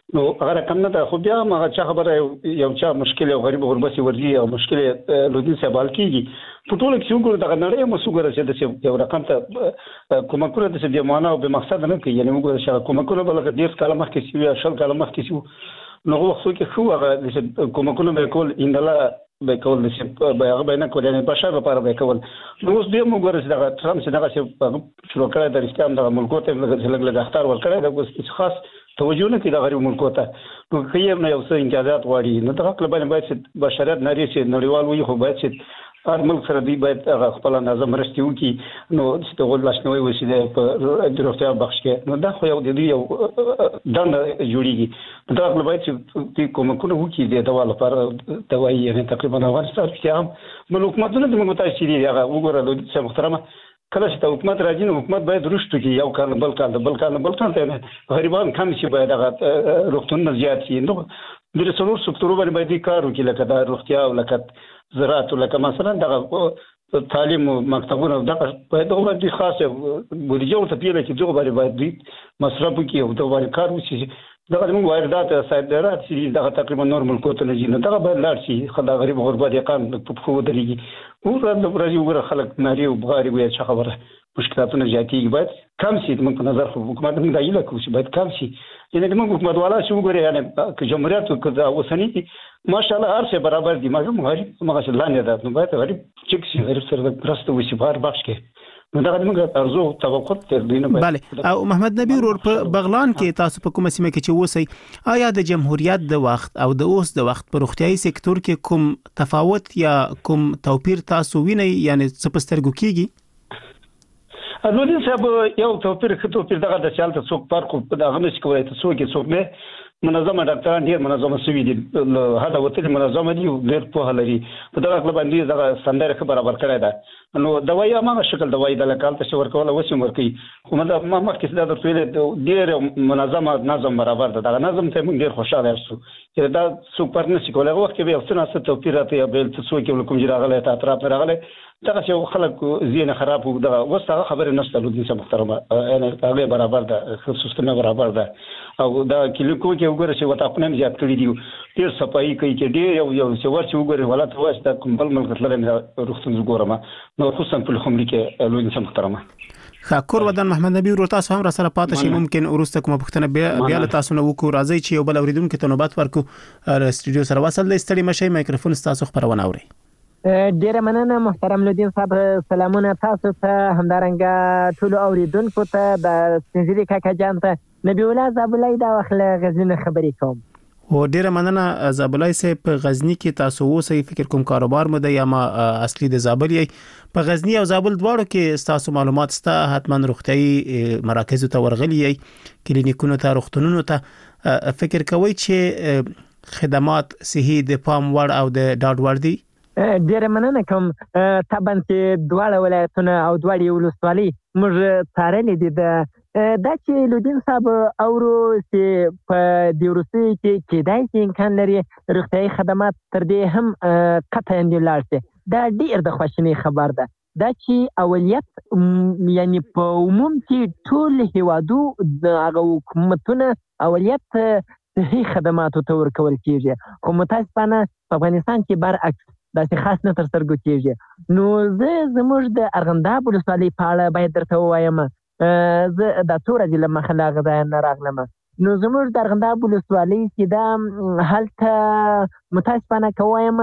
S8: نو هغه کم نه ده خو بیا هغه چا خبره یو چا مشکل او غریب غربسي ورځي او مشکل لودین سبال کیږي په ټول کې وګورو دا نړۍ مو وګورو چې د یو رقم ته کومکونه د دې معنا او به مقصد نه کوي یعنی وګورو چې کومکونه بل ډیر کاله مخکې شي یا شل کاله مخکې شي نو وخت کې خو هغه کومکونه به کول اندلا به کول چې به هغه به نه کول یعنی بشر لپاره به کول نو اوس بیا موږ ورسې دا ترام چې دا چې شروع کړی د اسلام د ملکو ته لږ لږ اختار ورکړی دا اوس خاص توجه نه کوي د غریب ملکو ته نو کیم نه یو څه امتیازات غواړي نو دا خپل باندې باید چې بشریت نری چې نړیوال وي خو باید چې هر ملک سره دی باید خپل نظم مرستي وکړي نو چې د غول لاشنوي وسیله په د روغتیا بخش کې نو دا خو یو د دې یو دند جوړیږي دا خپل باید چې کومکونه وکړي د دوا لپاره دوايي یعنی تقریبا افغانستان کې هم بل حکومتونه د متأثر دي هغه وګوره د محترمه کله چې حکومت راځي نو حکومت باید رښتو کې یو کال بل کال بل کال بل کال ته غریبان کم شي باید هغه روغتون زیات شي نو د څلور سکتورو باندې باید کار وکړي لکه د روغتیا او لکه زراعت او لکه مثلا د تعلیم مکتبونه دغه باید او د خاصه بودیجه ته پیله چې دغه باید مصرف وکړي او دغه کار وشي دغه موږ واردات صادرات چې دغه تقریبا نورمال کوته نه جن دغه به لاړ شي خدای غریب غربت یقام په خو درېږي او د ورځې وګړه خلک ناري او بغاري وي چې خبره مشکلاتونه زیاتېږي باید کم شي موږ په نظر خو حکومت موږ دایله کوو چې باید کم شي یعنی موږ حکومت والا چې وګوري یعنی که جمهوریت او اوسنی دي ماشاءالله هر څه برابر دي مګر غریب مغه لاندې ده نو باید غریب چک شي غریب سره درسته وشي بهر بخش کې نو دا موږ ارزو توقع تر دینه
S5: بله او محمد نبی ورور په بغلان کې تاسو په کومه سیمه کې چې وسی آیا د جمهوریت د وخت او د اوس د وخت په روغتيایي سکتور کې کوم تفاوت یا کوم توپیر تاسو وینئ یعنی څه په سترګو کېږي
S8: لودین صاحب یو توپیر خو توپیر دغه د چالت څوک فرق په دغه نشي کولای ته څوک څوک نه منظمه ډاکټران ډیر منظمه سوي دي هدا وته منظمه دي ډیر په هلري په دغه خپل باندې دغه سندره خبره برابر ده نو دوايي ما شکل دوايي د لکال ته ور کوله وسیم ورکی خو ما ما مخکې دا د ډیر منظمه نظم برابر ده دغه نظم ته موږ ډیر خوشاله یو چې دا سوپر نشي کولای وخت کې به افسانه ست توپیر راته بل څه څوک کوم جراغله ته اطراف راغله دغه چې خلک زین خراب وو دغه وسه خبره نشته لودین صاحب محترمه انا هغه برابر ده خصوصا برابر ده او دا کلیکو کې وګوره چې وتا خپل زیات کړی دی ډیر صفائی کوي چې ډیر یو یو چې ورچ وګوره ولات واسطه کوم بل ملک لري روغتون وګورم نو خصوصا په خمري کې لودین صاحب محترمه
S5: خاکور ودان محمد نبی ورو تاسو هم را سره پاتې شي ممکن ورسته کوم پښتنه بیا له تاسو نو وکړو راځي چې یو بل اوریدونکو ته نوبت ورکو استودیو سره وصل د استړي مشي مایکروفون تاسو خبرونه اوري
S9: ډیره مننه محترم لودین صاحب سلامونه تاسو ته همدارنګه ټول اوریدونکو ته د سنجری کاکا جان ته نبی الله زابلای دا وخت غزنی خبرې کوم
S5: و ډیره مننه زابلای صاحب په غزنی کې تاسو اوسئ فکر کوم کاروبار مو د یا ما اصلي د زابل یې په غزنی او زابل دواړو کې تاسو معلومات ستا حتما روغتيایي مراکز ته ورغلي یې کلینیکونو ته روغتونونو ته فکر کوئ چې خدمات صحي د پام وړ او د ډاډ وړ دي
S9: ډیره مننه کوم طبعا چې دواړه ولایتونه او دواړه ولسوالۍ موږ څارلې دي د دا چې لودین صاحب اورو چې په د روسي کې کېدای شي امکان لري روغتيایي خدمات تر دې هم قطعا لاړ شي دا ډیر د خوشنۍ خبر ده دا چې اولیت یعنی په عموم کې ټول هیوادو د هغه حکومتونه اولیت صحي خدماتو ته ورکول کېږي خو متاسفانه په افغانستان کې برعکس دا چې خاص نه تر سترګو کېږي نو زه زموږ د ارغنداب ولسوالۍ په اړه باید درته ووایم زه د څو ورځې له مخه له هغه ځایه نه راغلم نو زموږ د ارغنداب ولسوالۍ چې دا هلته متاسفانه که ووایم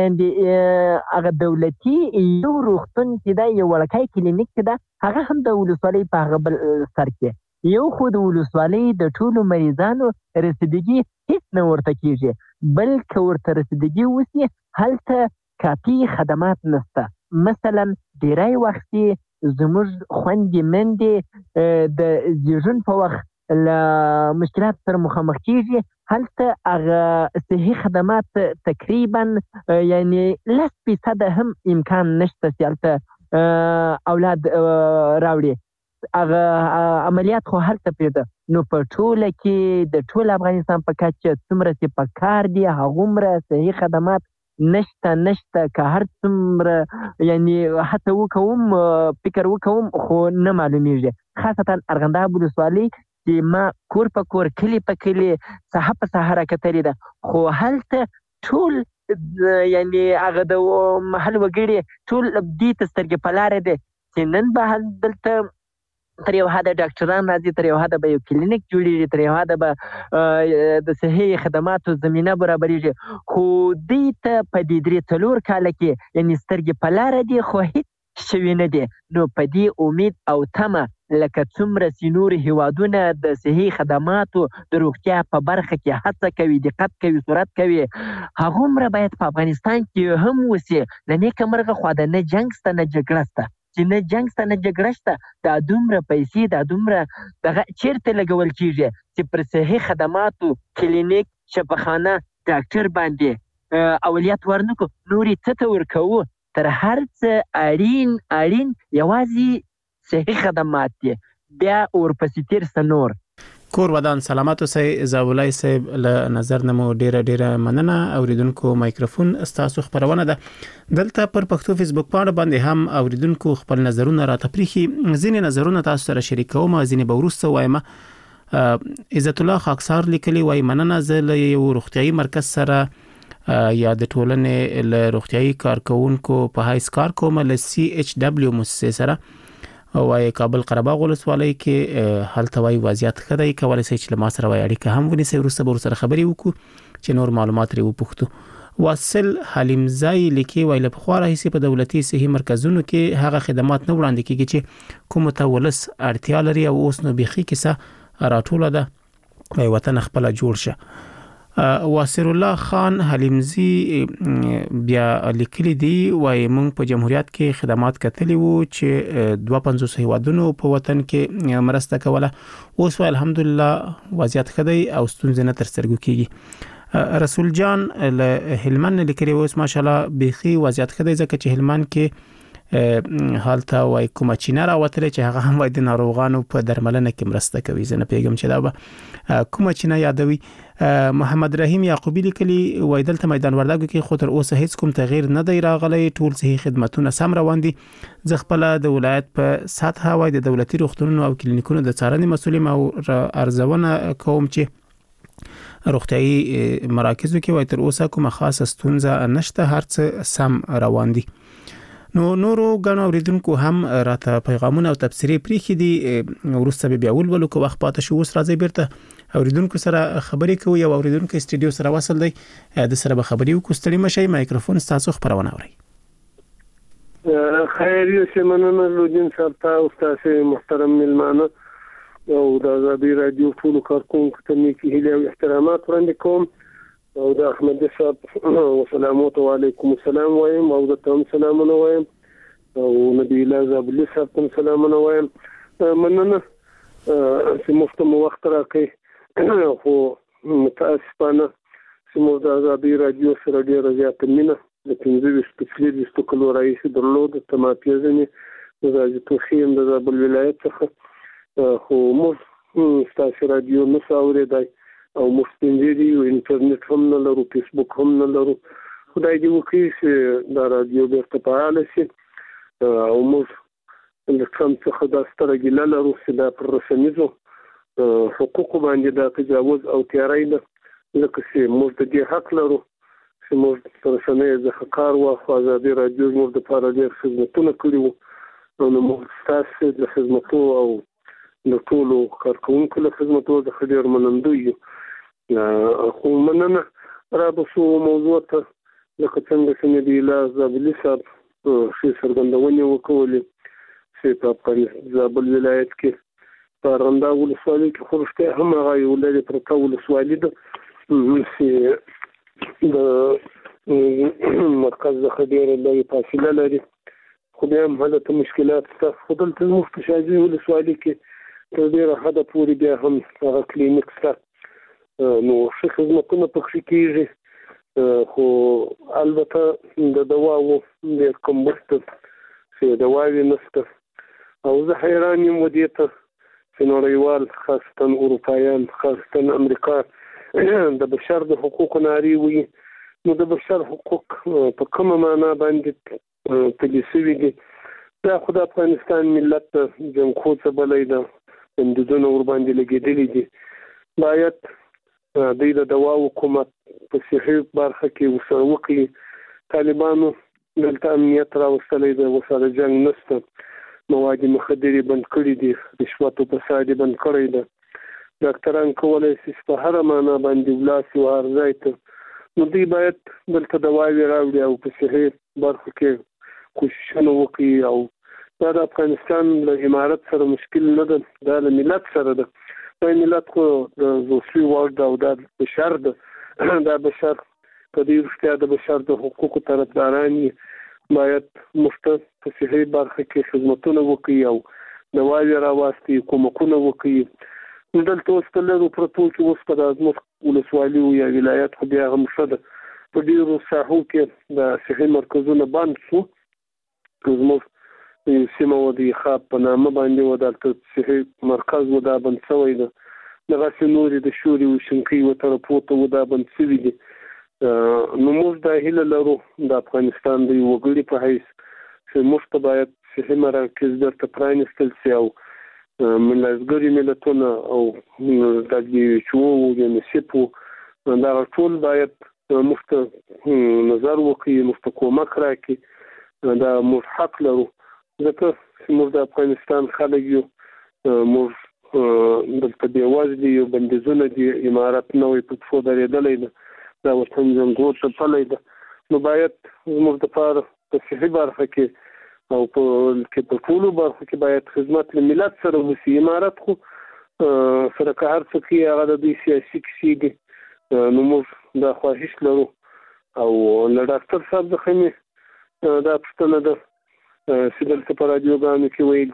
S9: چې هغه دولتي یو روغتون چې دا یو وړوکی کلینیک چې دا هغه هم د ولسوالۍ په هغه بل سر کې یو خو د ولسوالۍ د ټولو مریضانو رسیدګي هیڅ نه ورته کېږي بلکې ورته رسیدګي وسي هلته کافي خدمات نشته مثلا ډیری وخت زموږ خوندې مندې د زیږون په وخت له مشکلات سره مخامخ کېږي هلته هغه صحي خدمات تقریبا یعنی لس فیصده هم امکان نشته چې هلته اولاد راوړي هغه عملیات خو هلته پیدا نو په ټوله کې د ټول افغانستان په کچه څومره چې په کار دي هغومره صحي خدمات نشته نشته که هر څومره یعنی حتی وکوم فکر وکوم خو نه معلومیږي خاصتا ارغنداب ولسوالۍ چې ما کور په کور کلی په کلی ساحه په ساحه راکتلې ده خو هلته ټول یعنی هغه د محل وګړي ټول دې ته سترګې په لاره دي چې نن به دلته تر یو حده ډاکټران راځي، تر یو حده به یو کلینیک جوړېږي، تر یو حده به د صحي خدماتو زمینه برابرېږي، خو دې ته په دې درې څلور کاله کې یعنی سترګې په لاره دي خو هېڅ شوي نه دي. نو په دې امید او تمه لکه څومره چې نور هیوادونه د صحي خدماتو د روغتیا په برخه کې هڅه کوي، دقت کوي، سرعت کوي، هغومره باید په افغانستان کې هم وسي. له نیکه مرغه خوا د نه جنګ شته نه جګړه شته، چې نه جنګ شته نه جګړه شته، دا دومره پیسې دا دومره دغه چیرته لګول کیږي چې پر صحي خدماتو کلینیک، شفاخانه، ډاکټر باندې اولویت ورنکړو، نورې څه ته ورکوو؟ تر هر څه اړین اړین یوازې صحي خدمات دي، بیا ورپسې تیر څه نور.
S5: کور ودان سلامت اوسئ. زاولای صاحب له نظر نه مو ډیره ډیره مننه. اوریدونکو مایکروفون ستاسو خبرونه ده. دلته پر پښتو فیسبوک باندې باندې هم اوریدونکو خپل نظرونه را تپریخي. ځینې نظرونه تاسو سره شریکوم، ځینې به وروسته وایم. عزت الله خاکسار لیکلی وای مننه، زه له یو روغتیايي مرکز سره یا د ټولنې له روغتیايي کارکونکو په حیث کار کوم، له سی ایچ دبلیو مؤسسې سره وای کابل قرهباغ ولسوالۍ کې هلته وای وضعیت ښه دی، کولی شئ چې له ما سره وای اړیکه هم ونیسئ، وروسته به ورسره خبرې وکړو چې نور معلومات ترې وپوښتو. واصل حلیمزای لیکي وای له پخوا راهیسې په دولتي صحي مرکزونو کې هغه خدمات نه وړاندې کېږي چې کومو ته ولس اړتیا لري، او اوس نو بیخي کیسه راټوله ده، وای وطن خپله جوړ شه. واسر الله خان حلیمزی بیا لیکلی دی وای مونږ په جمهوریت کې خدمات کتلی وو چې دوه پنځوس هیوادونو په وطن کې مرسته کوله، اوس وای الحمدلله وضعیت ښه دی او ستونزې نه تر سترګو کېږي. رسول جان له هلمند لیکلی اوس ماشاءالله بیخي وضعیت ښه دی، ځکه چې هلمند کې حالته وای کومه چینه راوتلې چې هغه هم وای د ناروغانو په درملنه کې مرسته کوي. زه نه پیږم چې دا به کومه چینه یادوي. محمد رحیم یعقوبی لیکلی وای دلته میدان وردګو کې خو تر اوسه هیڅ کوم تغییر نه دی راغلی، ټول صحي خدماتونه سم روان دي. زه خپل د ولایت په سطح وای د دولتي روغتونونو او کلینیکونو د څارنې مسؤل یم او ارزونه کوم چې روغتیايي مراکزو کې وای تر اوسه کومه خاصه ستونزه نشته، هر څه سم روان دي. نو نورو غنو اوریدونکو هم راته پیغامونه او تبصرې پریخي دي، ورسته به بیا ولولو کو وخت پاتې شو. اوس راځي بیرته اوریدونکو سره خبرې کوي، او اوریدونکو استودیو سره وصل دی، د سره به خبرې وکړو. ستړي مشي، مایکروفون تاسو خبرونه اوري.
S10: خیر یې مننه لودین صاحب ته، استاد محترم ملمانه او د آزادي رادیو ټول کارکونکو ته نیکی هیله او احترامات وړاندې کوم، او د احمد صاحب وسلامات علیکم السلام وایم، او د تم سلامونه وایم، او نبی الله زابلی صاحب تم سلامونه وایم. مننه چې مفتم وخت راکې، خو متاسفانه چې موږ د آزادي رادیو سره ډېره زیاته مینه د پنځه ویشتو څلوېښتو کلو راهیسې درلوده. ته ما پېژنې، زه حاجي توخي یم د زابل ولایت څخه، خو موږ ستاسې رادیو نه څه اورېدی او موږ سپین ږیري یو، انټرنیټ هم نه لرو، فیسبوک هم نه لرو. خدای دې وکړي چې دا رادیو بیرته فعاله شي، او موږ له ټرمپ څخه دا ستره ګیله لرو چې دا پر رسنیزو حقوقو باندې دا تجاوز او تیاری ده، ځکه چې موږ د دې حق لرو چې موږ په رسنیو څخه کار واخلو. ازادي رادیو موږ دپاره ډېر خدمتونه کړي وو، نو موږ ستاسې د خدمتو او د ټولو کارکوونکو له خدمتو څخه ډېر منندوی یو. خو مننه را به شو موضوع ته، لکه څنګه چې نبی الله زابلي صاحب ښې څرګندونې وکولې چې په افغانستان زابل ولایت کې په ارغنداب ولسوالۍ کې خو رښتیا هم هغه یو لرې پرته ولسوالي ده چې د مرکز څخه ډېره لرې فاصله لري، خو بیا هم هلته مشکلات شته. خو دلته زموږ په شاجوی ولسوالۍ کې تر ډېره حده پورې بیا هم هغه کلینیک شته، نو ښه خدمتونه پکښې کېږي، خو البته د دواو ډېر کمبود ده چې دواوې نشته. او زه حیران یم و دې ته چې نړیوال خاصتا اروپایان، خاصتا امریکا د بشر د حقوقو نارې وایي، نو د بشر حقوق په کومه معنا باندې پلي شوي دي؟ دا خو د افغانستان ملت جنګخو څه بلی ده، بندیزونه ور باندې لګېدلي دي. باید دوی د دوا حکومت په صحي برخه کې ورسره وکړي. طالبانو دلته امنیت راوستلی دی، ورسره جنګ نشته، مواد مخدرې بند کړي دي، رشوت او فساد بند کړی دی. ډاکټران کولی شي په هره معنا باندې ولاړ شي هر ځای ته. نو دوی باید دلته دواوې راوړي او په صحي برخو کې کوششونه وکړي. او دا د افغانستان له امارت سره مشکل نه ده، دا له ملت سره ده. دا ملت خو د زوسوي وړ ده او دا بشر ده. دا بشر په دې رښتیا د بشر د حقوقو طرفداران باید موږ په صحي برخه کې خدمتونه وکړي او دواوې راواستي، کومکونه وکړي. دلته اوس په لرو پرتو کې اوس په زموږ ولسوالي او یا ولایت خو بیا هم ښه ده، په ډېرو ساحو کې د صحي مرکزونه بند شو. زموږ سیمه و د خاب په نامه باندې و دلته صحي مرکز و دا بند شوی ده. دغسې نورې د شوري او شنکۍ و طرفو ته و دا بند شوي دي. نو موږ دا هیله لرو د افغانستان د یو وګړي په حیث چې موږ ته باید صحي مراکز درته پرانیستل شي او ملګري ملتونه او د دبلیو ایچ او او یونیسف دا ټول باید موږ ته نظر وکړي، موږ ته کومک راکړي. دا موږ حق لرو ځکه چې موږ د افغانستان خلک یو، موږ دلته بېوزلي یو، بندیزونه دي، امارت نوی په پښو درېدلی ده، دا وطن زنګور څپلی ده. نو باید زموږ دپاره په صحي برخه کې او په کې په ټولو برخو کې باید خدمت له ملت سره وشي. امارت خو سره که هر څه کوي هغه د دوی سیاسي کیسې دي. نو موږ دا خواهش لرو او له ډاکټر صاحب څخه مې دا پوښتنه ده چې دلته په راډیوګانو کې ویل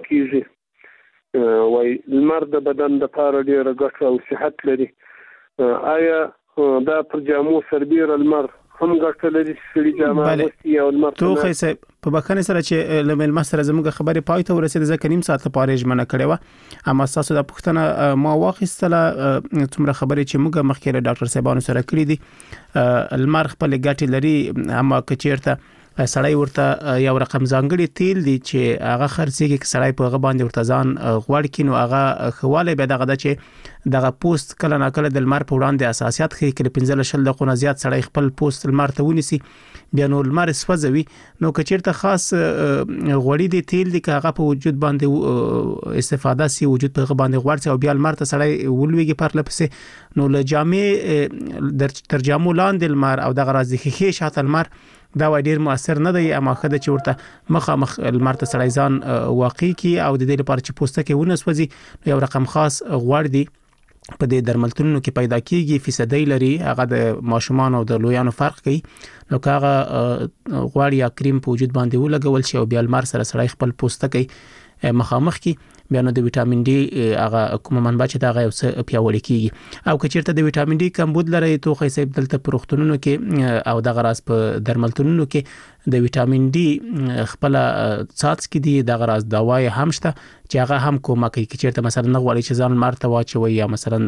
S10: کېږي وایي لمر د بدن دپاره ډېره ګټه او صحت لري. آیا دا پر جامو سربیره لمر هم ګټه لري چې سړي جامه اغوستي او لمر ته
S5: توخی صاحب په بخښنې سره چې له مېلمه سره زموږ خبرې پای ته ورسېده ځکه نیم ساعت لپاره یې ژمنه کړې وه، اما ستاسو دا پوښتنه ما واخیستله څومره خبرې چې موږ مخکې له ډاکټر صاحبانو سره کړي دي. لمر خپلې ګټې لري، اما که چېرته سړی ورته یو رقم ځانګړي تیل دي چې هغه خرڅېږي، که سړی په هغه باندې ورته ځان غوړ کړي نو هغه ښه والی بیا دغه ده چې دغه پوست کله ناکله د لمر په وړاندې حساسیت ښیي. که له پنځه له شل دقیقو نه زیات سړی خپل پوست لمر ته ونیسي بیا نو لمر سوځوي. نو که چېرته خاص غوړي دي تیل دي که هغه په وجود باندې استفاده سي، وجود په هغه باندې غوړ سي او بیا لمر ته سړی ولویږي پرله پسې، نو له جامې تر جامو لاندې لمر او دغه راز د ښیښې شاته لمر دا وای ډیر موثر نه دی. اما خدای چې ورته مخامخ لمر ته سړی ځان واقع کی او د دې لپاره چې پوسته کې ونه سوځي یو رقم خاص غوړ دی په دې درملتونونو کې پیدا کیږي، فیصدي لري، هغه د ماشومان او د لویانو فرق کوي. نو هغه غوړ یا کریم په وجود باندې ولګول شي او بیا لمر سره سړی خپل پوسته کې مخامخ کی بیا نو د وټامین ډي هغه کومه منبع چې دا غو څه پیاوړی کیږي. او که چیرته د وټامین ډي کمبود لري توخی صاحب دلته پروختونونو کې او د غراس په درملتونونو کې د وټامین ډي خپل ساتس کې دي، د غراس دوايي هم شته چې هغه هم کومه کوي. که چیرته مثلا نه غواړي چې ځان مرته واچوي یا مثلا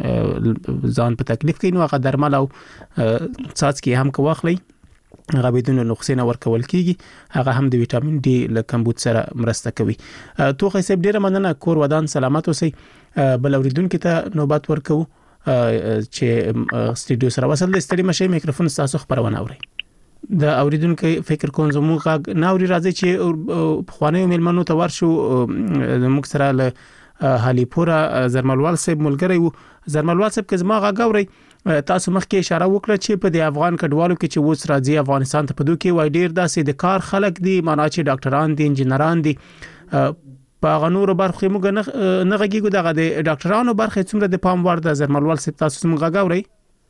S5: ځان په تکلیف کې نو هغه درمل او ساتس کې هم کوخلی هغه بدون نقصان ورکول کیږي، هغه هم د وټامین ډي له کمبود سره مرسته کوي. توخی صاحب ډیره مننه، کور ودان سلامت اوسئ. بل اوریدونکو ته نوبت ورکو چې سټډیو سره وصل د ستړي مشه میکروفون تاسو خبرونه اوري. د اوریدونکو فکر کوم زموږ غږ ناوري راځي چې خوانه ملمنو ته ورشو موږ سره له حالی پورا زرملوال صاحب ملګری وو. زرملوال صاحب که زما غږ اوري تاسو مخکې اشاره وکړه چې په د افغان کډوالو کې چې وڅ راځي افغانستان ته په دوه کې وای ډیر داسې د کار خلک دي، معنا چې ډاکټران دي، انجنیران دي، په غنور برخه موږ نه غږیږو. دغه د ډاکټرانو برخه څومره د پام وړ د زرملوال صاحب تاسو څنګه غږ اوري؟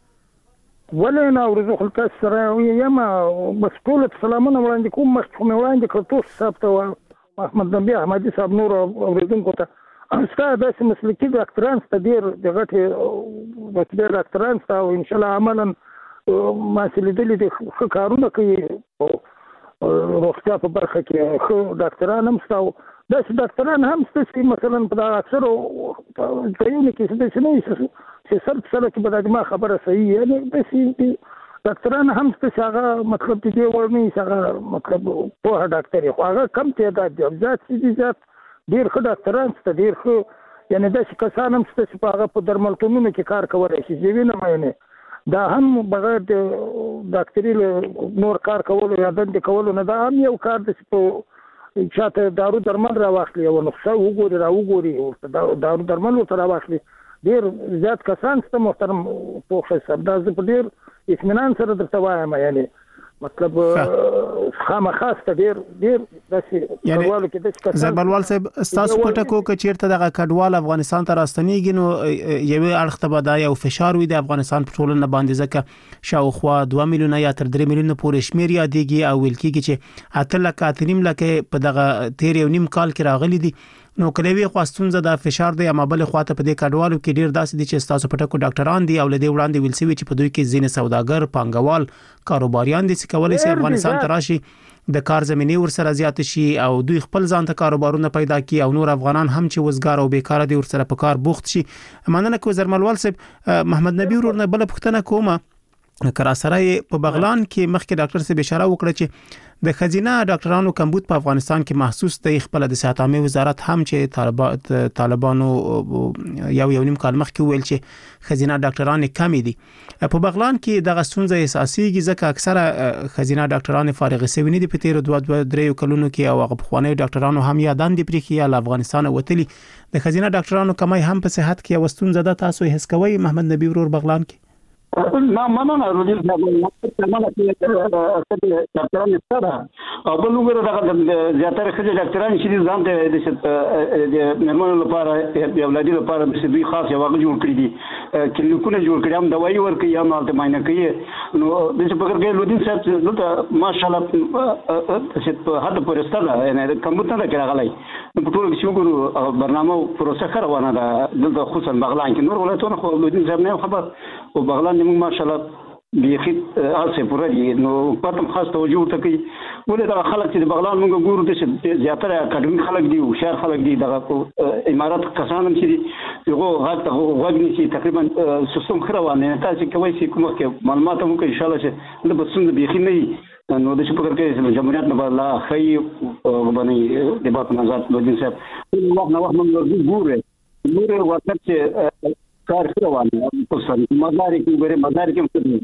S7: ولې نه اورزو خلک سره یم مسؤل سلامونه وړاندې کوم مخکې وړاندې کړو صاحب ته احمد نبی احمدي صاحب نور اوریدونکو ته استا داسې مسلکي ډاکټران ست ډیر دغه ته د ډاکټران ست او ان شاء الله عملاً مسلې د ښه کارونه کوي روغتیا په برخه کې ښه ډاکټران هم ست او داسې ډاکټران هم ست چې مثلا په اکثر ځایونو کې څه څه نه چې سر سره کې به د ما خبره صحیح یعنی داسې ډاکټران هم ست چې هغه مطلب دې ورني هغه مطلب په ډاکټر خو هغه کم تعداد دي ځات چې ځات ډیر ښه ډاکټران ست ډیر ښه یعنی داسې کسان هم شته چې په هغه په درملتونونو کې کار کولی شي چې وینم یعنې دا هم بغیر د ډاکټري نور کار کولو یا دندې کولو نه دا هم یو کار دی چې په چاته دارو درمل راواخلي او نقشه وګوري را وګوري دارو درمل ورته راواخلي. ډېر زیات کسان شته محترم پوخ صاحب، دا زه په ډېر اطمینان سره درته وایم یعنې مطلب خامخا ست ډیر ډیر داسې کډوالو کې د څه
S5: زربلوال صاحب تاسو پټه کو ک چیرته دغه کډوال افغانستان ته راستنیږي نو یوه اړخ ته به دا یو فشار وي د افغانستان په ټولنه باندې ځکه شاوخوا دوه میلیونه یا تر درې میلیونه پورې شمیر یادېږي او ویل کېږي چې اته لک اته نیم لک په دغه تیر یو نیم کال کې راغلي دي. نو کلوي خواستونزه د فشار دی اما بل خواته په دې کډوالو کې ډیر داسې دي چې تاسو پټه کو ډاکټران دي او لدی وړاندې ویل سوي چې په دوی کې زین سوداګر پانګوال کاروباریان دي چې کولای شي افغانستان ته راشي د کار زميني ورسره زیات شي او دوی خپل ځان ته کاروبارونه پیدا کړي او نور افغانان هم چې وزګار او بیکاره دي ورسره په کار بوخت شي. مننه کو زرملوال صاحب. محمد نبی ورور نه بل پښتنه کومه کرا سره په بغلان کې مخکې ډاکټر صاحب اشاره وکړه چې د خزینه ډاکټرانو کمبود په افغانستان کې محسوس دی. خپل د صحت عامه وزارت هم چې طالبان طالبانو یو یو نیم کال مخکې ویل چې خزینه ډاکټران کم دي. په بغلان کې د غسونځه اساسي ځکه اکثره خزینه ډاکټران فارغ شوي نه دي په تیر دوه دوه درې کلونو کې او هغه خواني ډاکټرانو هم یادان دي پرې کې له افغانستان وتلي. د خزینه ډاکټرانو کمای هم په صحت کې وستون زده تاسو هیڅ کوي محمد نبی ورور بغلان کې
S8: ما ما نه روزي صاحب ما نه کې ډاکټران ستاره او بل وګوره دا زیاتره خځې ډاکټران چې ځان ته د نرمانو لپاره د اولادي لپاره د دوی خاص یو هغه جوړ کړی دي کلینیکونه جوړ کړي هم دوايي ورکړي هم مالته ماینه کوي. نو د څه فکر کوي لودین صاحب چې دلته ماشاءالله چې په حد پورې ستاره یعنی کمپیوټر کې راغلی په ټول کې وګورو برنامه پروسه روانه ده دلته خصوصا بغلان کې نور ولایتونه خو لودین صاحب نه خبر او بغلان موږ ماشاءالله بيخي اسه پوره دي نو پاتم خاص توجه ورته کوي. ولې دا خلک چې بغلان موږ ګورو چې زیاتره اکاډمیک خلک دي او شهر خلک دي د امارات کسان هم چې دي یو غاټ غوګني چې تقریبا سیستم خروانه تاسو کوي چې کومه کې معلومات مو کوي ان شاء الله چې د بسند بيخي نه نو د څه فکر کوي چې جمهوریت نه بل خي باندې د بات نظر لودین صاحب وخت نو وخت موږ ګورو ګورو وخت چې کار روانه په سر مداري کې ګوره مداري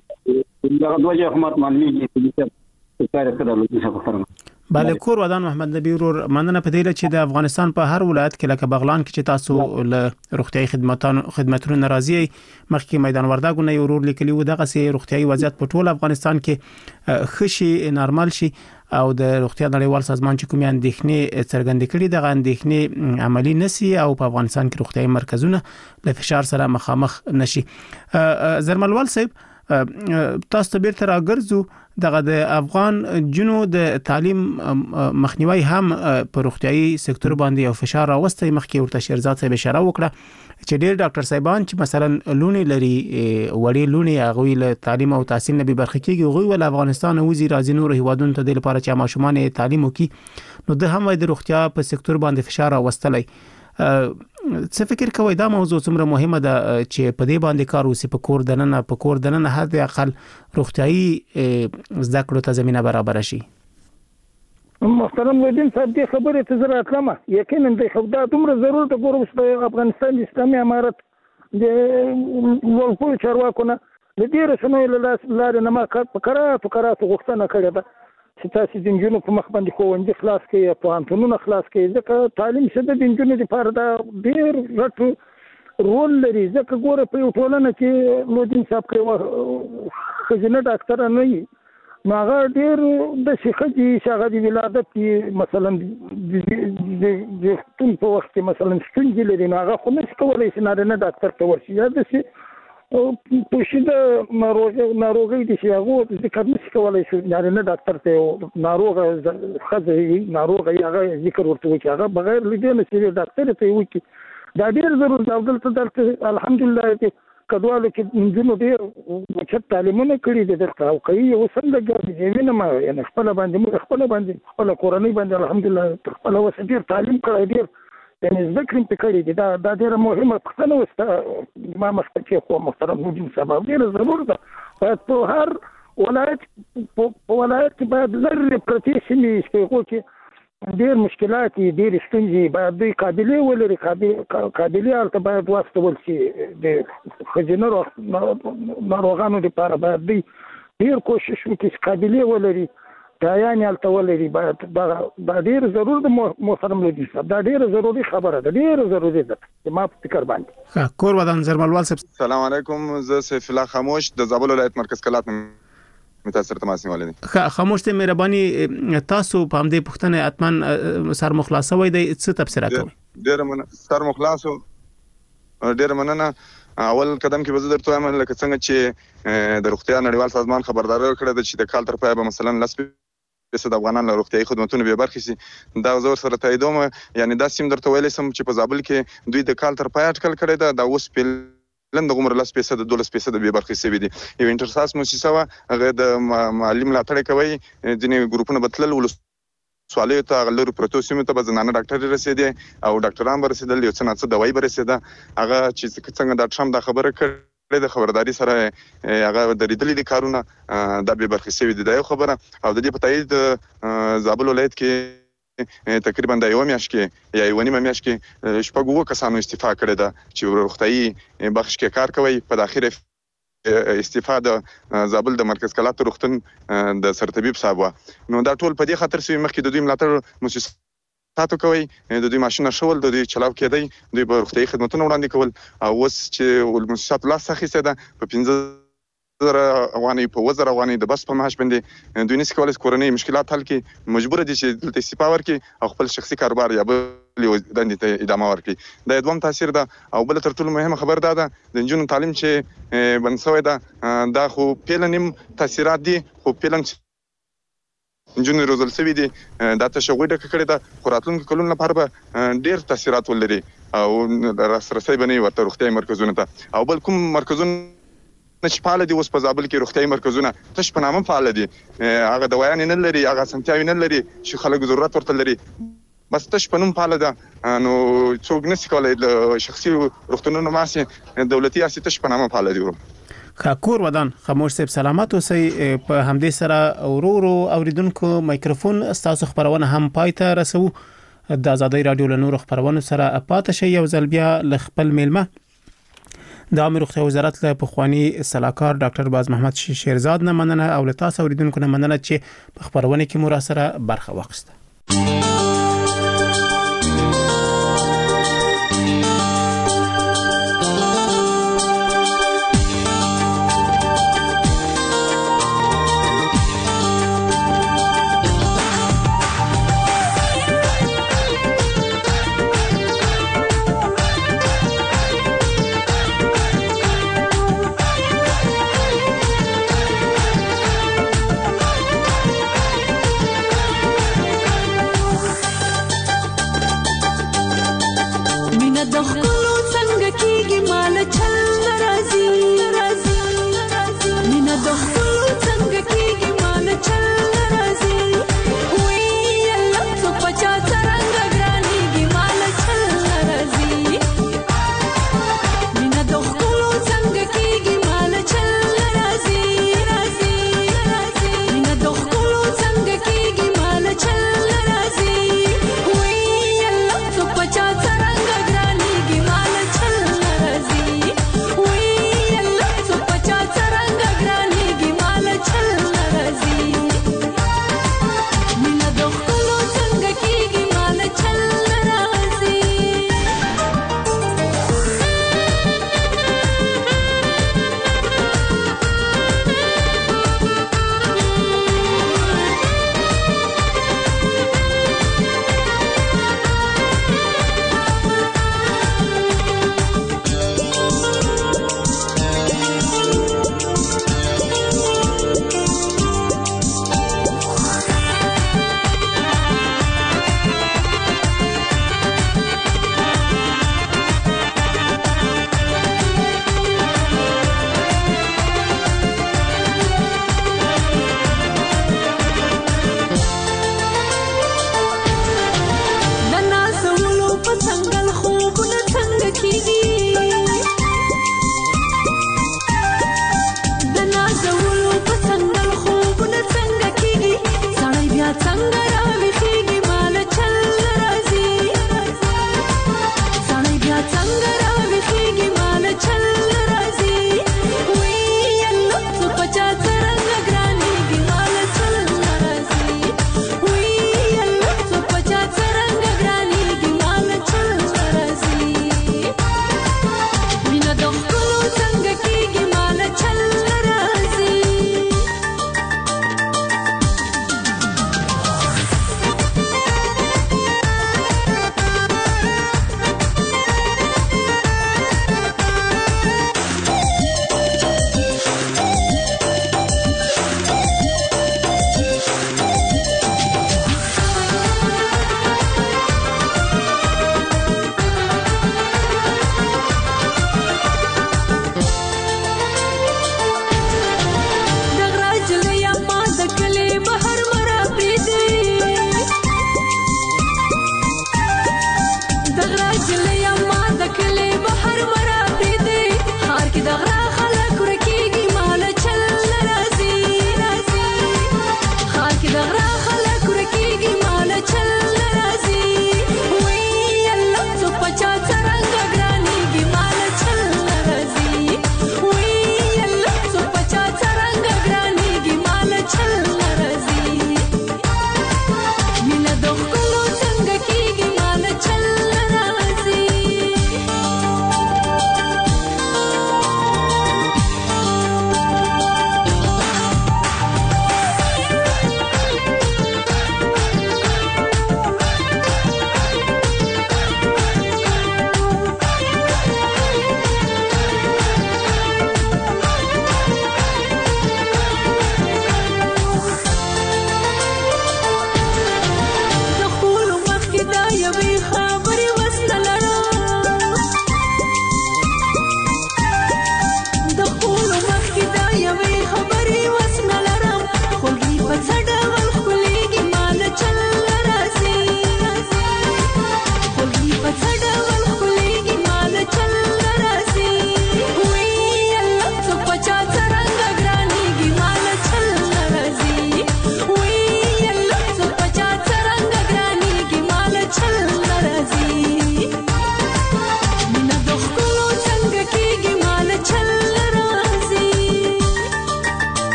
S8: کې دا دوه حکومت معنی چې کار کړل چې څه فرم
S5: بله کور ودان محمد نبی ورور مننه په دې چې د افغانستان په هر ولایت کې لکه بغلان کې چې تاسو له روغتيایي خدماتو خدماتونو ناراضي مخکې میدان وردګو نه ورور لیکلی و دغه سي روغتيایي وضعیت په ټول افغانستان کې خشي نارمل شي او د روغتیا نړیوال سازمان چې کومې اندېښنې څرګندې کړي دغه اندېښنې عملی نشي او په افغانستان کې روغتيایي مرکزونه له فشار سره مخامخ نشي. زرملوال صاحب تاسو ته بیرته راګرځو دغه د افغان جنو د تعلیم مخنیوي هم په روغتيایي سکتور باندې یو فشار راوستي. مخکې ورته شیرزاد صاحب اشاره وکړه چې ډېر ډاکټر صاحبان چې مثلا لونی لري وړي لونی هغه له تعلیم او تحصیل نه به برخه کېږي هغه ول افغانستان وزیر راځي نور هیوادونو ته د لپاره چې ماشومان تعلیم وکي نو د هم د روغتیا په سکتور باندې فشار راوستلی. څه فکر کوي دا موضوع څومره مهمه ده چې په دې باندې کار وسی په کور دننه په کور دننه هر د اقل روغتيایي زده کړو ته زمينه برابر شي؟
S7: محترم لودین صاحب دې خبرې ته زه راتلم یقینا د خدای دومره ضرورت ګورم چې افغانستان د اسلامي امارت د ولپو چارواکو نه د دې رسنیو له لارې نه ما فقرات فقرات غوښتنه کړې ده چې تاسو د انجونو په مخ باندې ښوونځي خلاص کړئ په انټونونو خلاص کړئ ځکه تعلیم شته د انجونو لپاره دا ډېر غټ رول لري. ځکه ګوره په یو ټولنه کې لودین صاحب کوي خزینه ډاکټر نه وي نو هغه ډېر د شخصي شغلي ولادت مثلا د ټول په وخت کې مثلا ستونزې لري نو هغه خو نشي کولای چې نارینه ډاکټر ته ورشي یا د او پوښتنه ناروغي ناروغي دي چې هغه ذکر نشي کولای شي نارینه ډاکټر ته ناروغه خزه ناروغه هغه ذکر ورته وکړي هغه بغیر لیدنه چې ډاکټر ته وکړي دا ډېر ضروري دی. دلته دلته الحمدلله چې کډوالو کې منځونو ډېر چې تعلیمونه کړي دي دلته او کوي او څنګه ګرځي نه ما یعنی خپل باندې موږ خپل باندې خپل کورنۍ باندې الحمدلله خپل وسیله تعلیم کړی ډېر یعنی ذکر په کړی دي دا د ډېر مهمه پښتنه وسته ما مخکې خو محترم لودین صاحب ډېر ضروري ده په هر ولایت په ولایت کې باید لري پرتې سیمې چې ډېر مشکلات ډېر ستونزې باید دوی قابلیت ولري قابلیت ته باید واستول شي د ښځینه ناروغانو لپاره باید دوی ډېر کوشش وکړي چې قابلیت ولري دایانې هلته ولري باید دا ډېر ضرور ده محترم لودین صاحب دا ډېره ضروري خبره ده ډېره ضروري ده چې ما په فکر باندې
S5: کور ودان زرملوال صاحب
S11: سلام علیکم زه سیف الله خاموش د زابل ولایت مرکز کلات متاثر تماس نیولې دي
S5: خاموش ته مهرباني تاسو په همدې پوښتنه اتمن سر مخلاصه وای د څه تفسیرات کوي
S11: ډېر من سر مخلاصو ډېر مننه اول قدم کې به درته وایم لکه څنګه چې د روغتیا نړیوال سازمان خبرداري ورکړه چې د کال تر پایه به مثلا لس فیصد افغانان له روغتیايي خدماتونو به برخې شي دا زه ورسره تاییدوم یعنی دا سیم درته ویلی سم چې په زابل کې دوی د کال تر پایه اټکل کړی ده دا اوس لن د عمر لس فیصد دولس فیصد به برخې شوي دي یو انټرساس موسسه وه هغه د معلم ملاتړ کوي ځینې ګروپونه به تلل ولسوالیو ته هغه لرې پرتو سیمو ته به زنانه ډاکټرې رسېدې او ډاکټران به رسېدل یو څه نه څه دوایي به رسېده هغه چې څنګه دا ټرمپ دا خبره کړې د خبرداري سره هغه درېدلي دي کارونه دا به برخې شوي دي دا یو خبره او د دې په تایید زابل ولایت کې تقریبا د یو میاشت کې یا یو نیمه میاشت کې شپږ اووه کسانو استعفا کړې ده چې روغتیايي بخش کې کار کوي په داخل استعفا د زابل د مرکز کلات روغتون د سرطبيب صاحب نو دا ټول په دې خاطر چې مخکې د دوی ملاتړ مؤسساتو کوي د دوی ماشين شول د دوی چلاو کېدی دوی په روغتیايي خدماتونو وړاندې کول او اوس چې مؤسسات لاس اخیسته ده په پنځه زره افغانۍ په وزر افغانۍ د بس په معاش باندې دوی نشي کولای کورنۍ مشکلات حل کړي مجبور دي چې دلته استعفا ورکړي او خپل شخصي کاروبار یا بل دندې ته ادامه ورکړي دا دوم تاثیر ده او بل تر ټولو مهمه خبر ده د نجونو تعلیم چې بنسوي ده دا خو پیلنیم تاثیرات دي خو پیلن نجونې روزل سوي دي دا تشویق ډکه کړې ده خو راتلونکو کلونو لپاره به ډېر تاثیرات ولري او راسرسي به نه وي ورته روغتیايي مرکزونو ته او بل کوم مرکزونه چې فعال دي اوس په زابل کې روغتیايي مرکزونه تش په نامه فعال دي هغه دوايانې نه لري هغه اسانتیاوې نه لري چې خلک ضرورت ورته لري بس تش په نوم فعال ده نو څوک نشي کولای د شخصي روغتونونو ماسي دولتي اساس تش په نامه فعال دي
S5: کور ودان خاموش صاحب سلامات اوسئ په همدې سره ورو ورو اوریدونکو مایکروفون تاسو خبرونه هم پایته رسو د آزادۍ رادیو له نور خبرونه سره پاتې شي یو ځل بیا ل خپل میلمه د عامه روغتیا وزارت له پخوانی سلاکار ډاکټر باز محمد شیرزاد نه مننه او له تاسو اوریدونکو نه مننه چې په خبرونه کې مو را سره برخه واخیسته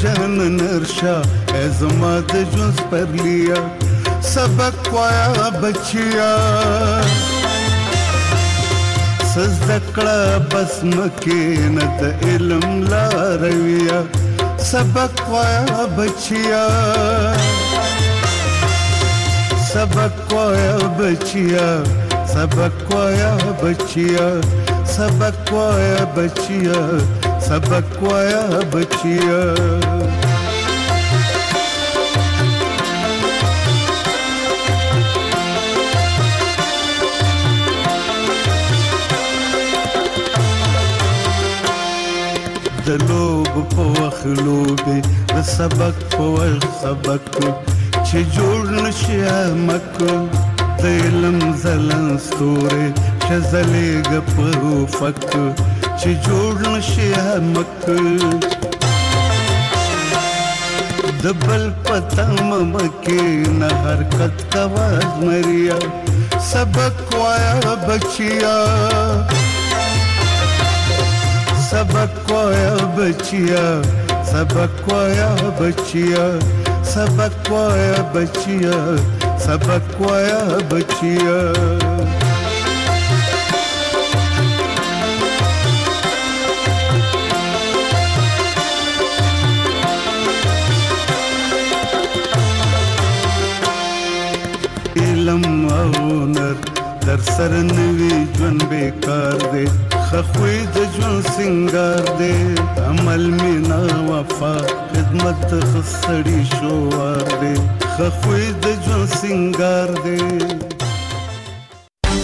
S12: جان نرشا ازما د جون سپرلیا سبق وایا بچیا سزدکړه بس مکه نه د علم لارویا سبق وایا بچیا سبق وایا بچیا سبق وایا بچیا سبق وایا بچیا سبق وایا بچیا د لوب په وخت لوبې د سبق په وخت سبق چې جوړ نشي مک د علم زلن ستوري چې زلېږه په افق چې جوړ نشي مک د بل پته مکې نه حرکت کوه زمریا سبق وایا بچیا سبق وایا بچیا سبق وایا بچیا سبق وایا بچیا سبق وایا بچیا علم او نر در سر نوی ژوند بیکار دی خخوی د ژوند سنگار دی عمل مینا وفا خدمت خسړی شوار دی خخوی د ژوند سنگار دی